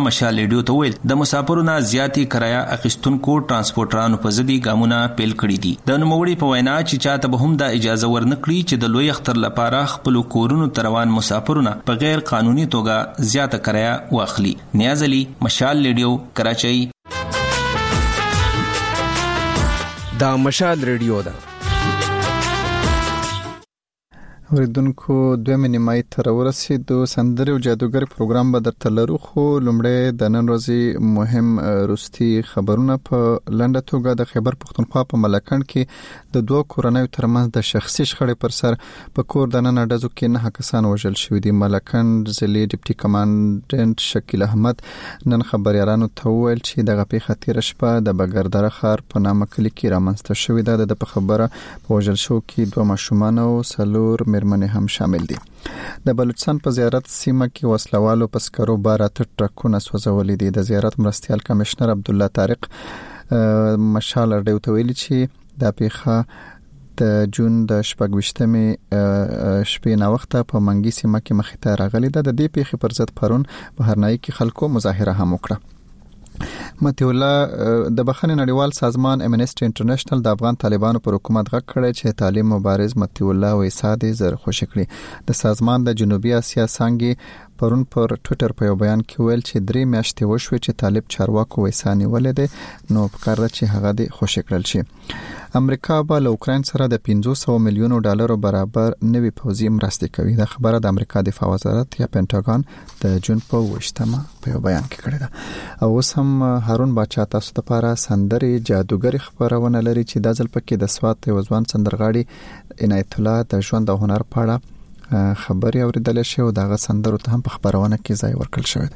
مشال ریډیو ته ویل د مسافرو نه زیاتې کرایه اخیستونکو ترانسپورټرانو په ضدي ګامونه پیل کړي دي. د نوموړي په وینا چې چاته به هم د اجازه ورنکړي چې د لوی اختر لپاره خپل کورونو تروان مسافرونه په غیر قانوني توګه زیاته کرایه واخلي. نیاز علي، مشال ریډیو، کراچۍ. دا مشال ریډیو ده. اوریدونکو دوه نیمای تر ورسېدو سندرې او جادوګر پروګرام به درته لرو، خو لومړی د نن ورځې مهم روستي خبرونه په لنډه توګه د خیبر پښتونخوا په ملکنډ کې د دوه کورنیو ترمنځ د شخصي شخړې پر سر په کور دننه ډزو کې نه کسان وژل شوي دي. ملکنډ ضلعي ډیپټي کمانډنټ شکیل احمد نن خبريالانو ته وویل چې دغه پیښه تیر شپه د بګردره ښار په نامه کلي کې رامنځته شوې ده. د په خبره په وژل شو کې دوه ماشومان او څلور من هم شامل دي. د بلوچستان په زیارت سیمه کې وسلوالو په سکرو بار اتر ټرکونه سوځولې دي. د زیارت مرستيال کمشنر عبد الله طارق مشال ریډیو ته ویلي چې دا پیښه د جون د شپږویشتمې شپې نه وخته په منګي سیمه کې مخې ته راغلې ده. د دې پیښې پر ضد پرون بهرنۍ کې خلکو مظاهره هم وکړه. متي الله د بخښنې نړیوال سازمان امنیسټي انټرنیشنل د افغان طالبانو پر حکومت غږ کړی چې تعلیم مبارز متي الله ویسا دې زر خوشی کړی. د سازمان د جنوبي اسیا څنګه پرون پر ټوئیټر په یو بیان کې ویل چې درې میاشتې وشوي چې طالب چارواکو ویسا نیولې ده، نو پکار ده چې هغه دې خوشی کړل شي. امریکا به له اوکراین سره د پنځوس سوه میلیونو ډالرو برابر نوي پوځي مرستې کوي. دا خبره د امریکا دفاع وزارت یا پینټاګون د جون په وشتمه په یو بیان کې کړې ده. او اوس هم هارون باچا تاسو ته لپاره سندرې جادوګر خبرونه لري چې د ځل پکې د سوات یو ځوان سندرغاړي عنایت الله د ژوند او هنر په اړه خبري اوریدل شي او دغه سندرو ته هم په خبرونه کې ځای ورکړل شوی دی.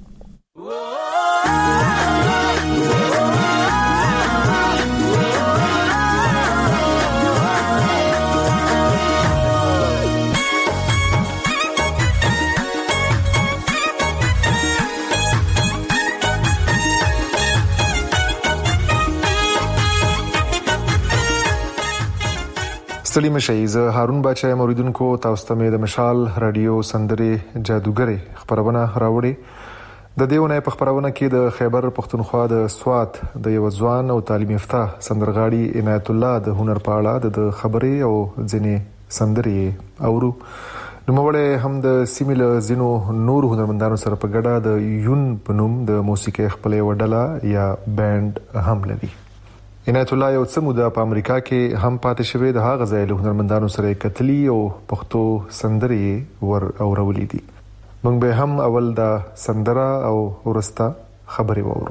ستړي مشئ. زه هارون باچا یم. اوریدونکو تاسو ته مې د مشال رادیو سندرې جادوګرې خبرونه راوړي. د دیونه په خبرونه کې د خیبر پښتونخوا د سوات د یو ځوان او تعلیم یافته سندرغاړي عنایت الله د هنر په اړه د خبرې او ځینې سندرې اورو. نوموړی هم د سیمې له ځینو نور هنرمندانو سره په ګډه د یون په نوم د موسیقۍ خپلې وډله یا بینډ هم لري. عنایت الله یو څه موده په امریکا کې هم پاتې شوی. د هغه ځای له هنرمندانو سره کتلی او پښتو سندرې ور اورولې دي. موږ به هم اول دا سندره او ورستا خبرې وورو.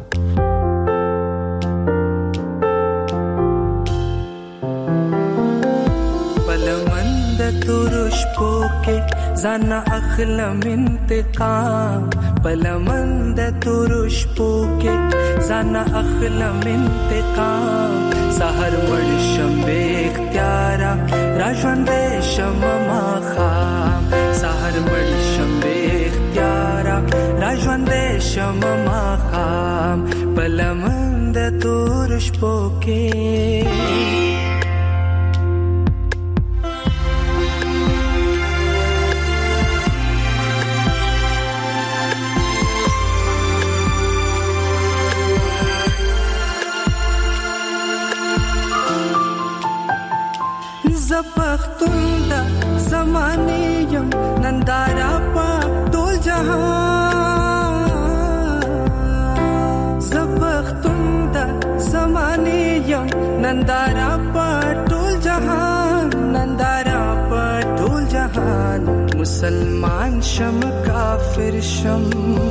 بلمند تورش پوکے زانا اخلم انتقام، بلمند تورش پوکے زانا اخلم انتقام. سحر مړ شم بے اختیارا راژوند شم ما خام، سحر مړ شم بے اختیارا راژوند شم ما خام. بلمند تورش پوکے زپختون دا زمانه یم نندارا پا ټول جهان، زپختون دا زمانه یم نندارا پا ټول جهان، نندارا پا ټول جهان. مسلمان شم کافر شم،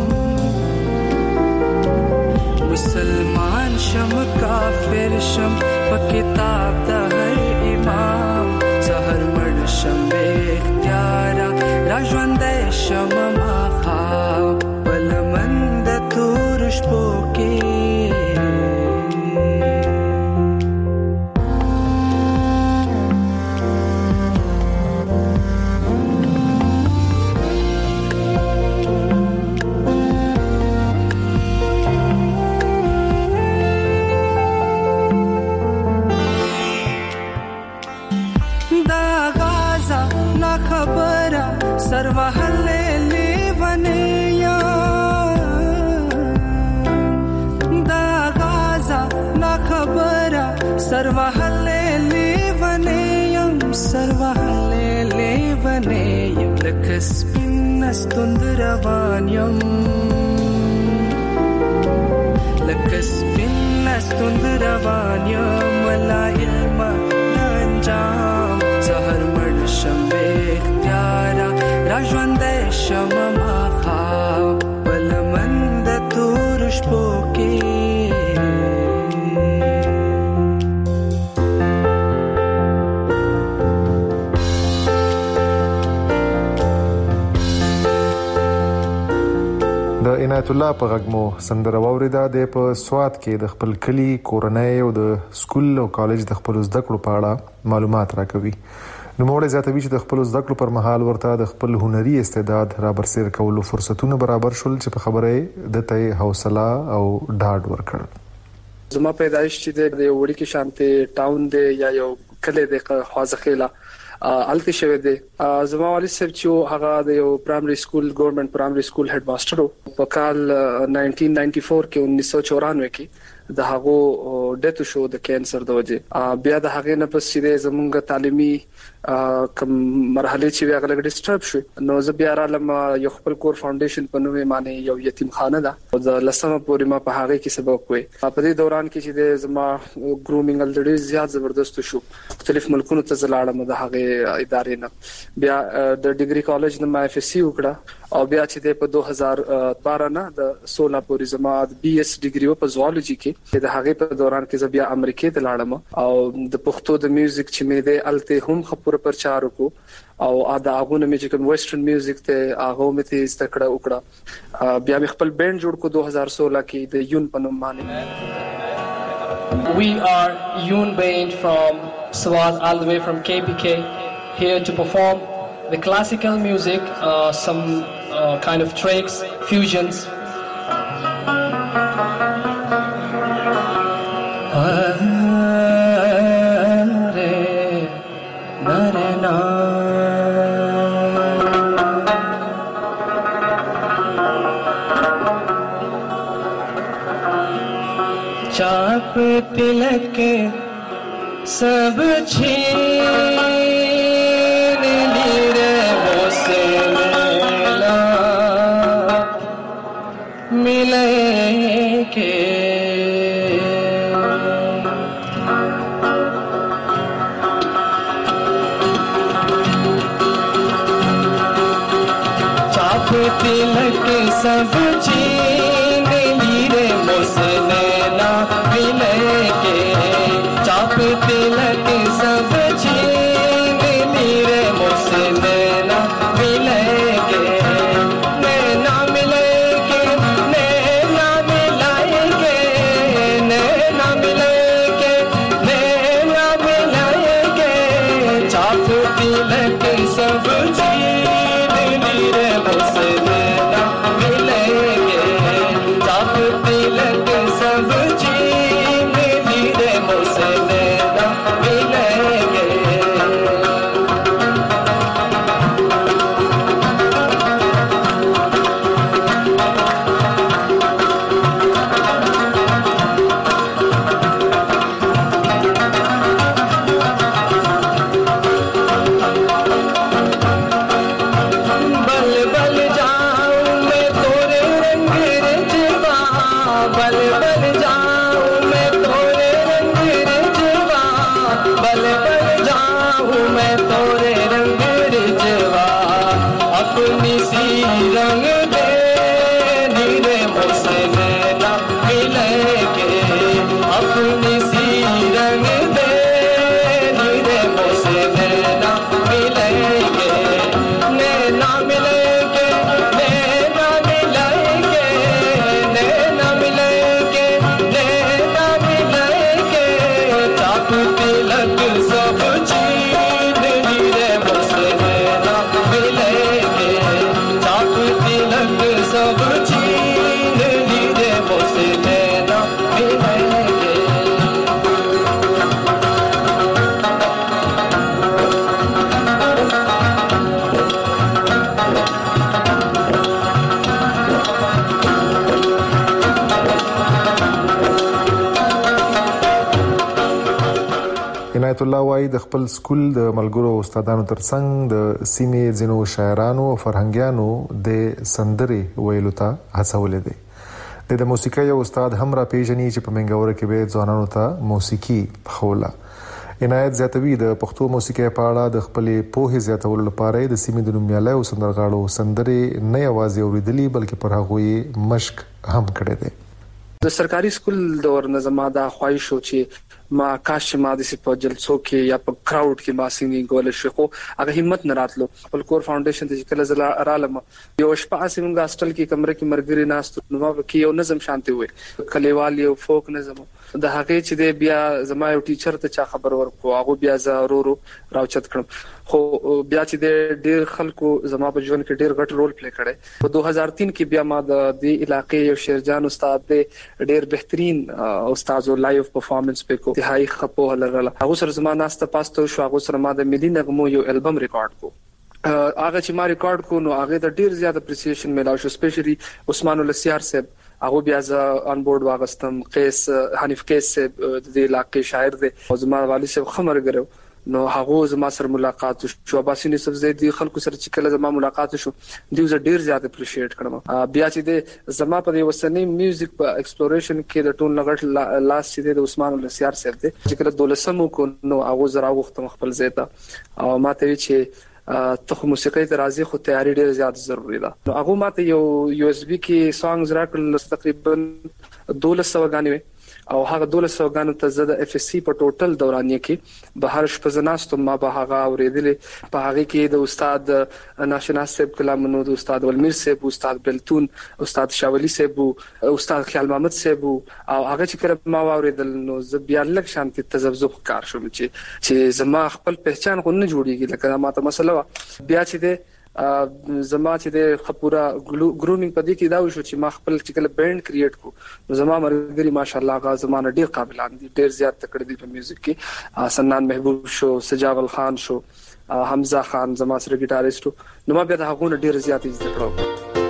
مسلمان شم کافر شم په کتاب د هر امام. سحر مړ شم بے اختیارا راژوند شم ما خواب. بلمند تورش پوکې سر وهلې لیونیا، सर्वहलेलेवनेयं सर्वहलेलेवनेयं लकस्पिन्नस्तुन्दरवाण्यं लकस्पिन्नस्तुन्दरवाण्यं वला इल्म नंजाम सहर्मणशं बेख्त्यारा राजवन्देशं माखा बलमन्द तुरुष्पोके د عنایت الله په غږمو سندره واوریده د په سواد کې د خپل کلی کورنۍ او د سکول او کالج د خپل زده کړو په اړه معلومات راکوي. نو موږ زیاتوي چې د خپل زده کړو پر مهال ورته د خپل هنري استعداد را برسېر کولو فرصتونه برابر شول چې په خبره د ته حوصله او ډاډ ورکړ. زما پیدایش چې د وړي کې شانته ټاون دی یا یو کله د خوازخیلا الته شوه دی. زما والد صاحب چې هغه د یو پرایمري سکول ګورنمنت پرایمري سکول هډ ماستر وو په کال نائنټین نائنټي فور کې انیس سو چورانوے کې د هغه ډیث شو د کینسر د وجه. بیا د هغه نه پس چې زمونږ تعلیمي کوم مرحله چې هغه لګ ډیسټرب شو نو زه بیا را لم یو خپل کور فاونډیشن په نوې معنی یو یتیم خانه ده او د لسمه پورې ما په هغه کې سبق وې. په دې دوران کې چې د زما ګرومینګ الډری زیات زبردست شو. مختلف ملکونو ته زلاړم د هغه ادارې نه. بیا د ډیګري کالج نه ما اف اس سی وکړه او بیا چې په دوه هزار بارہ نه د سولہ پورې زما بي اس ډیګري په زوالوجي کې د هغه په دوران کې زه بیا امریکا ته لاړم او د پښتو د میوزیک چې مې د الته هم خبره پرچار وکړو او ادا هغه مې چې کوم ویسټرن میوزیک ته هغه مې ته استکړه وکړه. بیا مې خپل بینډ جوړ کو دوه هزار سولہ کې د یون په نوم باندې. We are Yoon Band from Swat all the way from K P K here to perform the classical music, uh, some uh, kind of tricks, fusions. चाप तिलक सब छीन ली रे वो से मेला मिले के चाप तिलक सब छीन ली रे वो से मेला मिले के चाप तिलक सब छीन ली रे मुझसे नैना मिले के नैना मिले के नैना मिलाएंगे नैना मिले के नैना मिलाएंगे चाप तिलक सब छीन ली रे मुझसे नैना मिलेंगे चाप तिलक सब छीन ली रे मुझसे नैना मिलेंगे. बल बल जाऊं मैं तोरे रंग रजवा बल बल जाऊं मैं तोरे रंग रजवा बल बल जाऊं मैं तोरे रंग रजवा अपनी सी रंग दे नीरे मुझसे नैना मिलेंगे अपनी सी रंग दे नीरे मुझसे नैना मिलेंगे नैना मिलेंगे नैना मिलेंगे नैना मिलेंगे नैना मिलेंगे चाप तिलक सब छीन ली रे मुझसे नैना मिलेंगे चाप तिलक عنایت الله وایي د خپل سکول د ملګرو استادانو ترڅنګ د سیمې ځینو شاعرانو او فرهنګیانو د سندرې ویلو ته هڅولې دي. د موسیقۍ یو استاد هم را پیژني چې په منګوره کې به ځوانانو ته موسیقي خوله. عنایت زیاتوي د پښتو موسیقۍ په اړه د خپلې پوهې زیاتولو لپاره د سیمې د نومیالیو سندرغاړو سندرې نه یوازې اوریدلي بلکې پر هغه یې مشق هم کړی دی. د سرکاري سکول د ورنظما د خواهش شو چې ما کاش ما د په جلسو کې یا په کراود کې ما سنگینګ ول شي خو هغه همت نه راتلو. خپل کور فاونډیشن ته کله زلا رالم یو شپه سیمنګ هاستل کې کمره کې مرګري ناست نو ما کې یو نظم شانتي وي کلیوال یو فوک نظم د هغه چې د بیا زما یو ټیچر ته چا خبر ورکو هغه بیا ضرورو راوچت کړم خو بیا چې د ډیر خلکو زما په ژوند کې ډیر غټ رول پلی کړی. په دوه هزار تین کې بیا ما د دې علاقې یو شیرجان استاد دی ډیر بهترین استاد او لایو پرفارمنس په کو تهایی خپو هلره هغه سره زما ناسته پاستو شو هغه سره ما د ملي نغمو یو البم ریکارډ کو. هغه چې ما ریکارډ کو نو هغه د ډیر زیات اپریسیشن ملاو شو سپیشلی عثمان السیار صاحب هغه بیا ز ان بورډ واغستم. قیس حنیف قیس صاحب د علاقې شاعر دی او زما والي صاحب خمر غرو نو هغه زما سره ملاقات شو. عباس یوسف زیدی خلکو سره چې کله زما ملاقات شو دوی زه ډیر زیات اپریشیټ کړم. بیا چې د زما په وسنی میوزیک په ایکسپلوریشن کې د ټون لغټ لاس چې د عثمان السیار صاحب دی چې کله دولسمو کو نو هغه زرا وخت خپل زیته او ماته چې ته موسیقي ته راځي خو تیاری ډیر زیات ضروری ده. نو هغه ماته یو یو اس بي کې سانګز راکړل تقریبا دولس سو غانې او هغه دولس سو غانو ته زده اف اس سی په ټوټل دورانیه کې به هر شپه زناستم ما به هغه اوریدلې په هغه کې د استاد ناشنا صاحب کلامونو د استاد ولمیر صاحب استاد بلتون استاد شاولی صاحب استاد خیال محمد صاحب او هغه چې کړه ما اوریدل نو زه بیا لک شانتي تذبذب کار شوم چې چې زما خپل پہچان خو نه جوړیږي لکه ما ته مسله بیا چې د زما چې د خپورا ګرومینګ په دې کې دا وشو چې ما خپل چې کله بینډ کریټ کو نو زما مرګري ماشاءالله غا زمانه ډیر قابلان دي ډیر زیات تکړه دي په میوزیک کې. سنان محبوب شو سجاول خان شو حمزه خان زما سره ګیټاریسټ نو ما بیا د هغه ډیر زیات عزت کړو.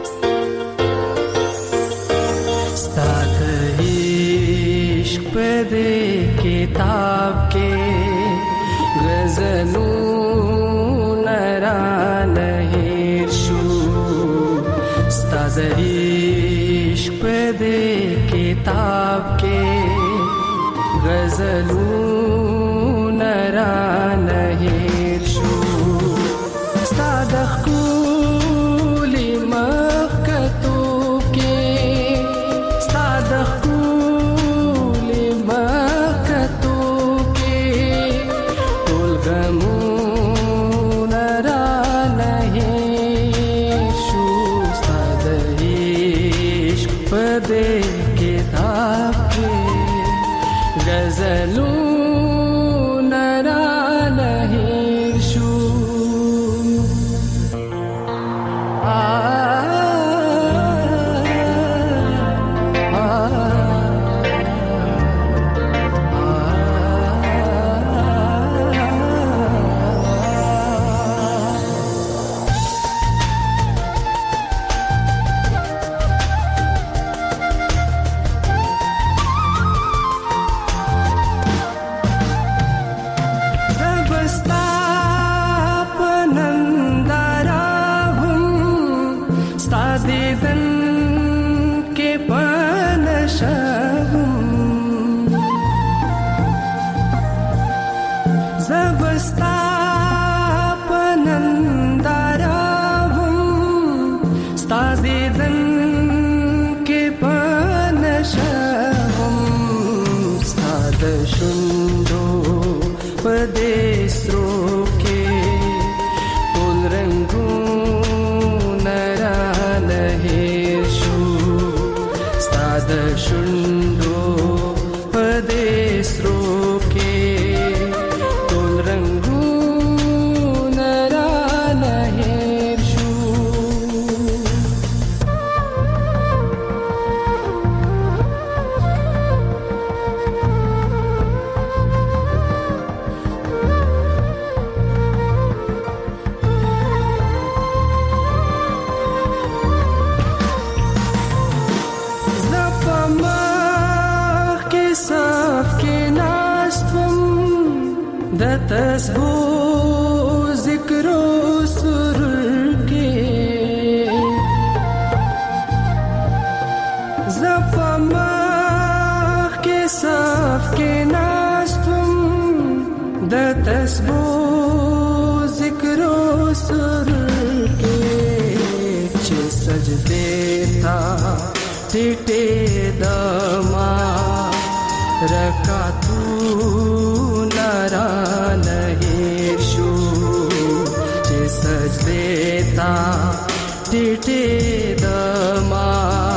ستاد عشق په دې کتاب کې غزلو ستاد عشق په دې کتاب کې غزلونه را هیر شو ستاد ښکلي مخکتو کې ستاد ښکلي مخکتو کې ټول غمونه را दे किताब के गजलू नरा नहीं शू आ Mama د تسبو ذکر سرور کې زفماخ کې صف کې ناستم د تسبو ذکر سرور کې چې سجدے تا ټټه دما رکاتو نارا نہیں شو چې سجدے تا ټټه دما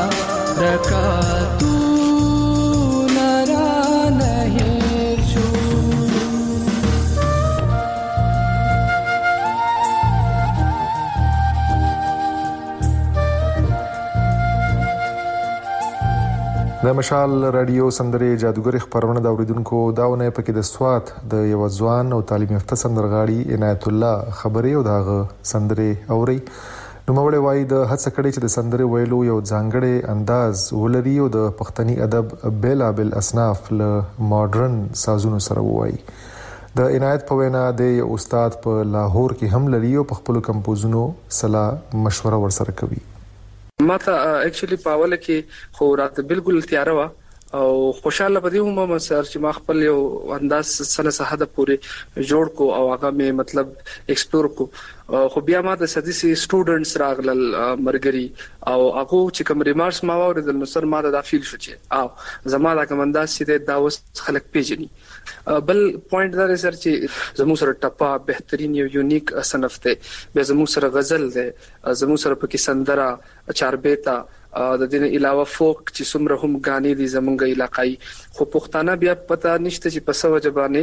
رکاتو نارا نہیں شو د مشال رادیو سندرې جادوګر خبرونه د اوریدونکو داونه پکې د سوات د یو ځوان او تعلیم یافته سندرغاړي عنایت الله خبرې او داغه سندرې اوري نو مولوی وای د هڅه کړې چې د سندرې ویلو یو ځانګړی انداز ولري او د پښتني ادب بیلا بل اصناف له ماډرن سازونو سره وای د عنایت په وینا د استاد په لاهور کې هم لري او په خپل کمپوزونو سلا مشوره ورسره کوي ما ته اکچولی پاول کې خو راته بالکل تیار و او خوشاله پدې هم ما سر چې ما خپل یو انداز سره ساده پورې جوړ کو او هغه مې مطلب ایکسپلور کو خو بیا ما د سديسي سټوډنټس راغلل مرګري او هغه چې کوم ریمارکس ما واردل نو سر ما دا فیل شو چې او زما دا کوم انداز چې دا اوس خلک پیژني بل پوینټ دا سر چې زمو سره ټپا بهترین یو یونیک صنف ته به زمو سره غزل ده زمو سره پکې سندره چاربیتا د دې نه علاوه فوک چې څومره هم غاني دي زمونږ علاقائی خو پښتانه بیا پتا نشته چې په سو جبانه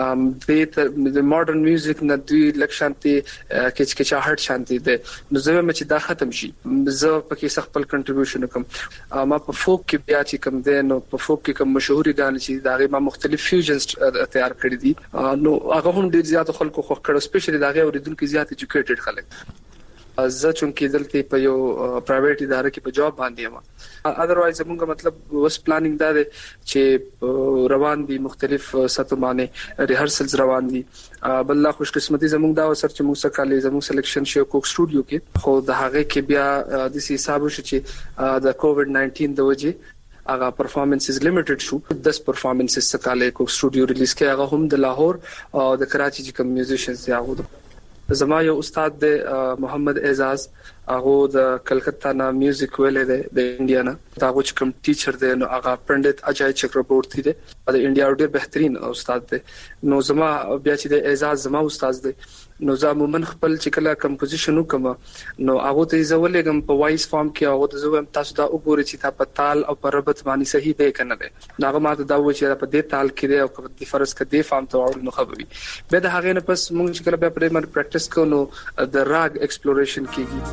د ماډرن میوزیک نه دوی لکشانتي کچ کچا هټ شانتي ده نو زه مې چې دا ختم شي زه پکې خپل کنټریبیوشن کوم ما په فوک کې بیا چې کوم ده نو په فوک کې کوم مشهوري غاني چې دا غي ما مختلف فیوژنز تیار کړی دي نو هغه هم ډیر زیات خلکو خو کړو سپیشلی دا غي اوریدونکو زیات ایجوکیټډ خلک زه چونکی دلته په یو پرایویټ اداره کې په جاب باندې یم اذروایز موږ مطلب وس پلانینګ دا دی چې روان دي مختلف ساتو باندې ریهرسلز روان دي بل لا خوش قسمتي زموږ دا وسر چې موږ سکالي زموږ سلیکشن شو کوک سټوډیو کې خو د هغه کې بیا د سي حساب شو چې د کووډ ناینټین د وجې هغه پرفارمنسز لیمیټډ شو دس پرفارمنسز سکالي کوک سټوډیو ریلیز کې هغه هم د لاهور او د کراچي کې میوزیشنز دی هغه زما یو استاد د محمد اعزاز هغه د کلکتا نه میوزیک ویلې ده د انډیا نه دا غوښ کوم ټیچر دی نو هغه پندت اجای چکربورتی دی د انډیا ډېر بهترین استاد دی نو زما بیا چې د اعزاز زما استاد دی نو زه عموما خپل چې کله کمپوزیشن وکم نو هغه ته زولېګم په وایس فارم کې هغه ته زوم تاسو دا وګورئ چې تا په تال او په ربط باندې صحیح دی کنه دی هغه ماته دا و چې په دې تال کې دی او په دې فرض کې دی فارم ته اورل نو خبري به د هغه نه پس موږ چې کله به پرېمر پریکټیس کوو نو د راګ ایکسپلوریشن کیږي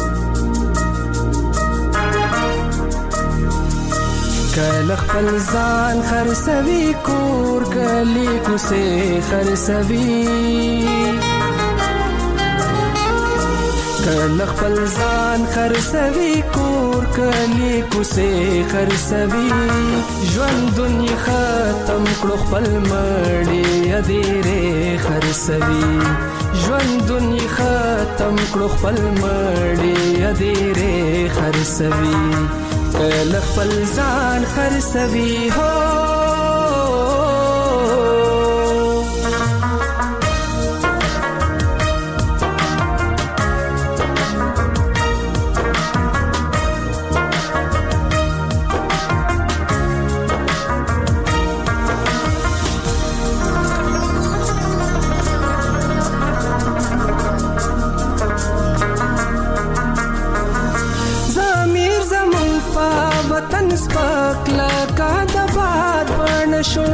کله خپل ځان خرڅوي کور کلی کوسه خرڅوي کله خپل ځان خرڅوي کور کلی کوسه خرڅوي ژوند دنیا ختم کړو خپل مړی اديره خرڅوي ژوند دنیا ختم کړو خپل مړی اديره خرڅوي کله خپل ځان خرڅوي هو شو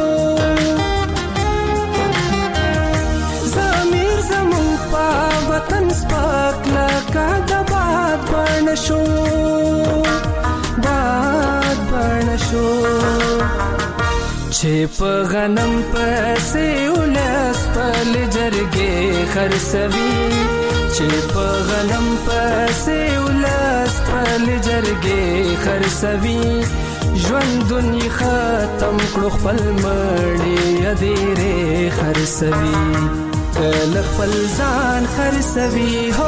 زمیر زمون په وطن سپاک لکه د باد بڼ شو باد بڼ شو چې په غنم پسې ولس پل جرګې خرڅوي چې په غنم پسې ولس پل جرګې خرڅوي ژوند دنیا ختم کړو خپل مړی اديره خرسوي کله خپل ځان خرسوي هو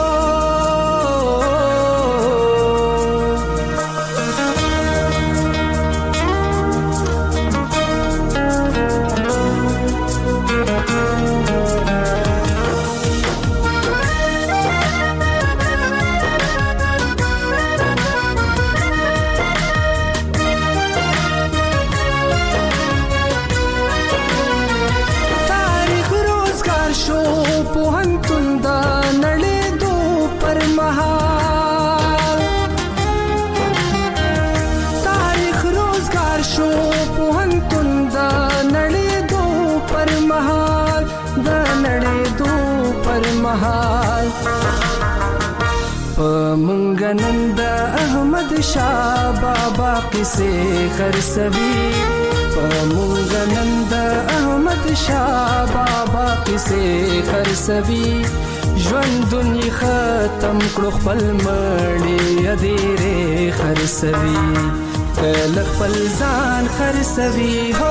منګنند احمد شاه بابا کیسه خرسوي منګنند احمد شاه بابا کیسه خرسوي ژوند دنیا ختم کړو خپل مړی اديره خرسوي کله خپل ځان خرسوي هو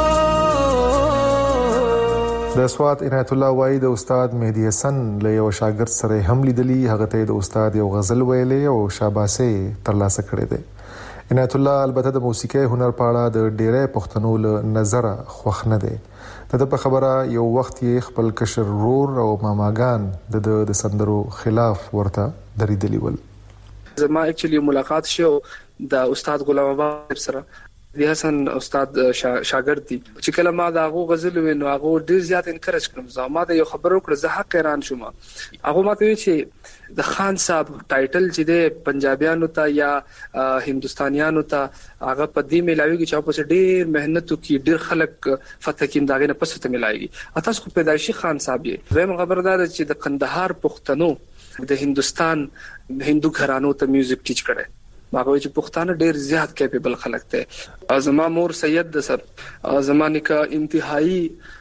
د سوات عنایت الله وای د استاد مهدی حسن له یو شاګرد سره هم لیدلی هغه ته د استاد یو غزل ویلې او شاباسه ترلاسه کړې ده. عنایت الله البته د موسیقي هنر په اړه د ډېرې پښتنو له نظر خوښ نه دی. د په خبره یو وخت یې خپل کشر رور او ماماګان د د سندرو خلاف ورته دریدلی ول. زما اکچولی ملاقات شو د استاد غلام آباد سره دی حسن استاد شاګرد دی چې کله ما دا غو غزل وینو هغه ډیر زیات انکریج کړم زه ما د یو خبرو کړ زه حق حیران شوم هغه ماته چې د خان صاحب ټایټل چې د پنجابیانو ته یا هندستانیانو ته هغه په دې ملاويږي چې په ډیر مهنت کوي ډیر خلک فتح کین داغه نه پسته ملایږي تاسو خو پیدایشي خان صاحب یې زم خبردار چې د قندهار پښتنو د هندستان هندو گھرانو ته میوزیک ټیچ کړي هغه چې پښتانه ډیر زیات کیپیبل خلک ته زما مور سید د سر زمانه کا انتهایی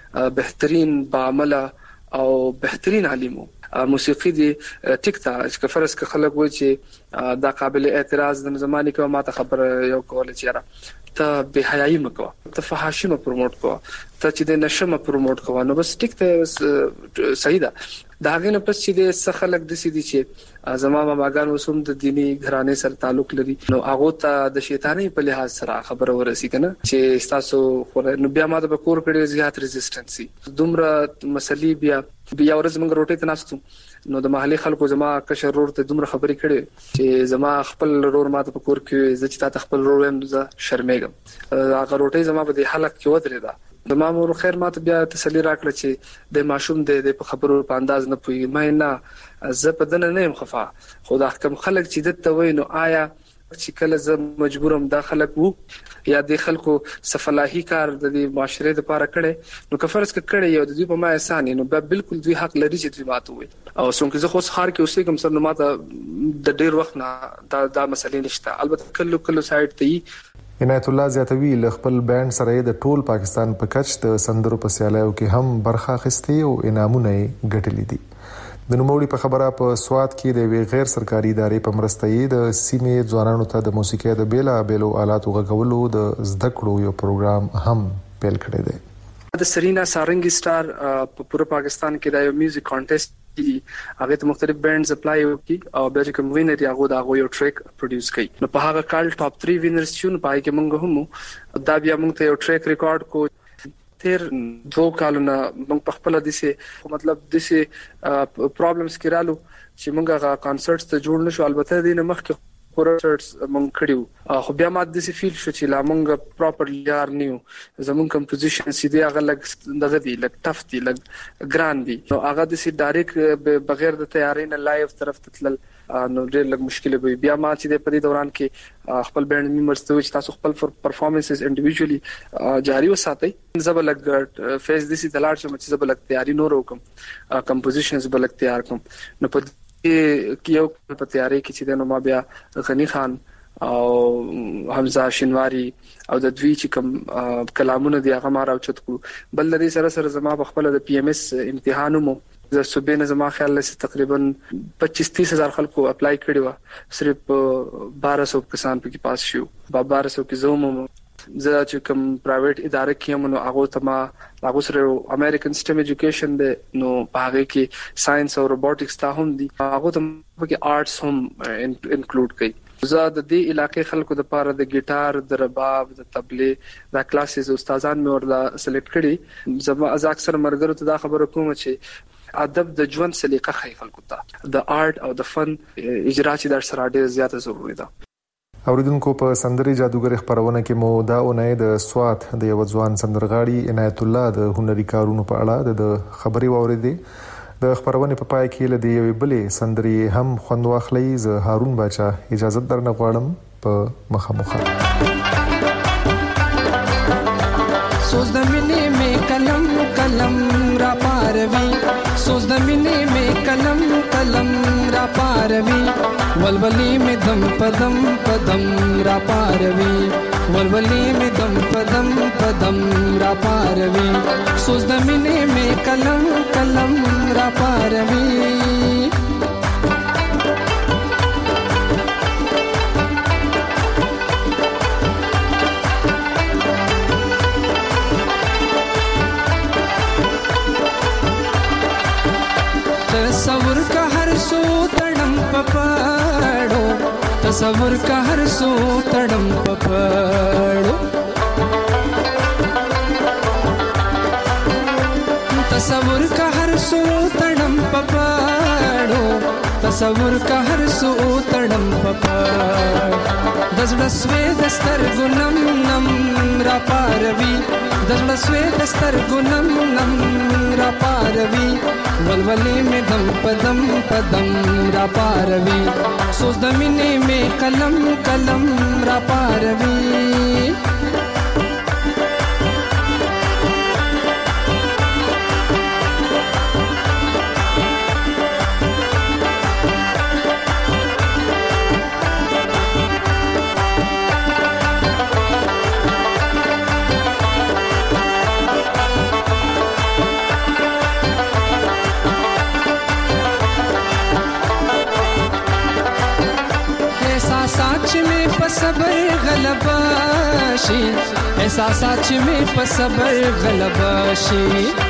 بهترین بعمل او بهترین عالمو موسیقي دي ټیک تا چې فرض ک خلک وای چې دا قابل اعتراض د زمانه کا ما ته خبر یو کول چې ته به حیايي مکو ته فحاشي مو پروموټ کو ته چې د نشم پروموټ کو نو بس ټیک ته صحیح ده دا غنه پس چې د سخلک د سې دي چې زما ماګان وسوم د دینی غرانې سره تعلق لري نو هغه ته د شیطانی په لحاظ سره خبر ورسی کنه چې تاسو نو بیا ما د بکور کړي زیات ریزिस्टنسي دومره مسلې بیا بیا ورځ موږ روټي ته ناستو نو د محلي خلکو زما کشر رور ته دومره خبرې کړي چې زما خپل رور ما ته بکور کې زه چې تا خپل رور هم زه شرمېږم هغه روټي زما په دې حلق کې ودرې ده د مامور خیر ماته بیا تسلی راکړه چې د ماشوم د په خبرو په انداز نه پوي مې نه زه په دنه نه يم خفا خو دا حکم خلک چې د توینو آیا چې کله زه مجبورم د خلک وو یا د خلکو سفلاحي کار د معاشره لپاره کړي نو کفرس کړي یو د دې په ما احسان نو به بالکل دوی حق لري چې دوی ماته وي او څنګه زه خو خار کې اوسې کوم سر نو ماته د ډیر وخت نه دا د مسلې نشته البته کله کله سایت ته عنایت الله زیاتوی ل خپل بانډ سره د ټول پاکستان په کچ د سندرو په سیالیو کې هم برخه اخیستي او انعامونه ګټلي دي. د نوموړي په خبره په سواد کې د وی غیر سرکاري ادارې په مرستې د سیمې ځوانانو ته د موسیقي د بیلا بیلو آلاتو غږولو د زده کړو یو پروګرام هم پیل کړی دی. د سرینا سارنګي سٹار په پوره پاکستان کې د یو میوزیک کانټیسټ هغه ته مختلف بینډز اپلای وکي او بیا چې کوم وینر دی هغه دا یو ټریک پروډوس کړي نو په هغه کال ټاپ تhree وینرز چون پای کې موږ هم دا بیا موږ ته یو ټریک ریکارډ کو تیر دوه کالونه موږ په خپل دسه مطلب دسه پرابلمز کې رالو چې موږ هغه کانسرټس ته جوړ نشو البته دینه مخکې کورسرټس موږ کړیو خو بیا ما د دې فیل شو چې لا موږ پراپرلی یار نیو زمون کمپوزیشن سیده هغه لګ دغه دی لګ ټف دی لګ ګران دی نو هغه د سي ډایرکټ بغیر د تیاری نه لایو طرف ته تل نو ډېر لږ مشکل وي بیا ما چې په دې دوران کې خپل بینډ ممبرز ته چې تاسو خپل پرفارمنسز انډیویډوالي جاری وساتئ زه بلګ فیس دي سي دلار چې زه بلګ تیاری نور وکم کمپوزیشنز بلګ تیار کوم نو په کې یو په تیاری کې چې د نو ما بیا غنی خان او حمزه شینواری او د دوی چې کوم کلامونه دی هغه ما راوچت کړو بل لري سره سره زما په خپل د پی ام اس امتحانو مو د صوبې نه زما خیال لسی تقریبا پچیس تیس هزار خلکو اپلای کړي و صرف بارہ سو کسان پکې پاس شو بارہ سو کې زوم زه چې کوم پرایویټ اداره کې هم نو هغه ته ما هغه سره امریکن سیستم ایجوکیشن دی نو هغه کې ساينس او روبوټکس ته هم دي هغه ته پکې آرټس هم انکلوډ کړي زه د دې علاقې خلکو د پاره د ګیټار د رباب د طبلې د کلاسز استادان مې ورلا سلیکټ کړي زما از اکثر مرګرو ته دا خبره کوم چې ادب د ژوند سلیقه خی خلکو ته د آرټ او د فن اجرا چې در سره ډیر زیاته ضروری ده. اوریدونکو په سندري جادوګر خبرونه کې مو دا اونۍ د سوات د یو ځوان سندرغاړي عنایت الله د هنري کارونو په اړه د خبري واوریدې د خبرونه په پای کې لدی یو بلې سندري هم خوند واخلي. ز هارون باچا اجازه درنه غواړم په مخامخ سوز د مینې می کلم کلم را پاروي سوز د مینې می کلم کلم را پاروي ولولي می دم پدم پدم را پاروي ولولي می دم پدم پدم را پاروي سوز د مینې می کلم کلم را پاروي تصور کا ہر سو تڑم پپاڑو تصور کا ہر سو تڑم پپاڑو تصور کا ہر سو تڑم پپاڑو تصور کا ہر سو تڑم پپاڑو دزړسوي دستر ګنم نم را پاروي دزړسوي دستر ګنم نم را پاروي ولولي می دم پدم پدم را پاروي سوز د مینې می قلم قلم را پاروي صبر غلبا شي احساسات چې مې په صبر غلبا شي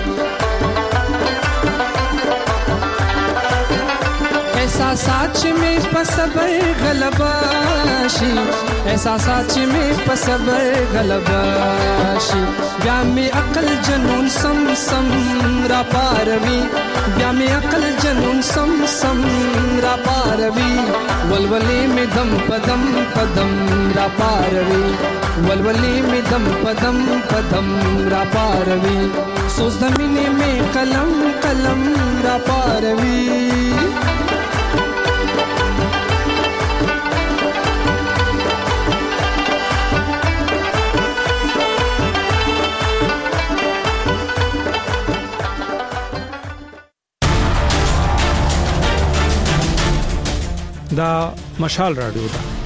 احساسات چې مې په صبر غلبا شي احساسات چې مې په صبر غلبا شي بیا مې عقل جنون سم سم را پاروي بیا مې عقل جنون سم سم را پاروي ولولي می دم پدم پدم را پاروي ولولي می دم پدم پدم را پاروي سوز د مینې می قلم قلم را پاروي دا مشال رادیو ده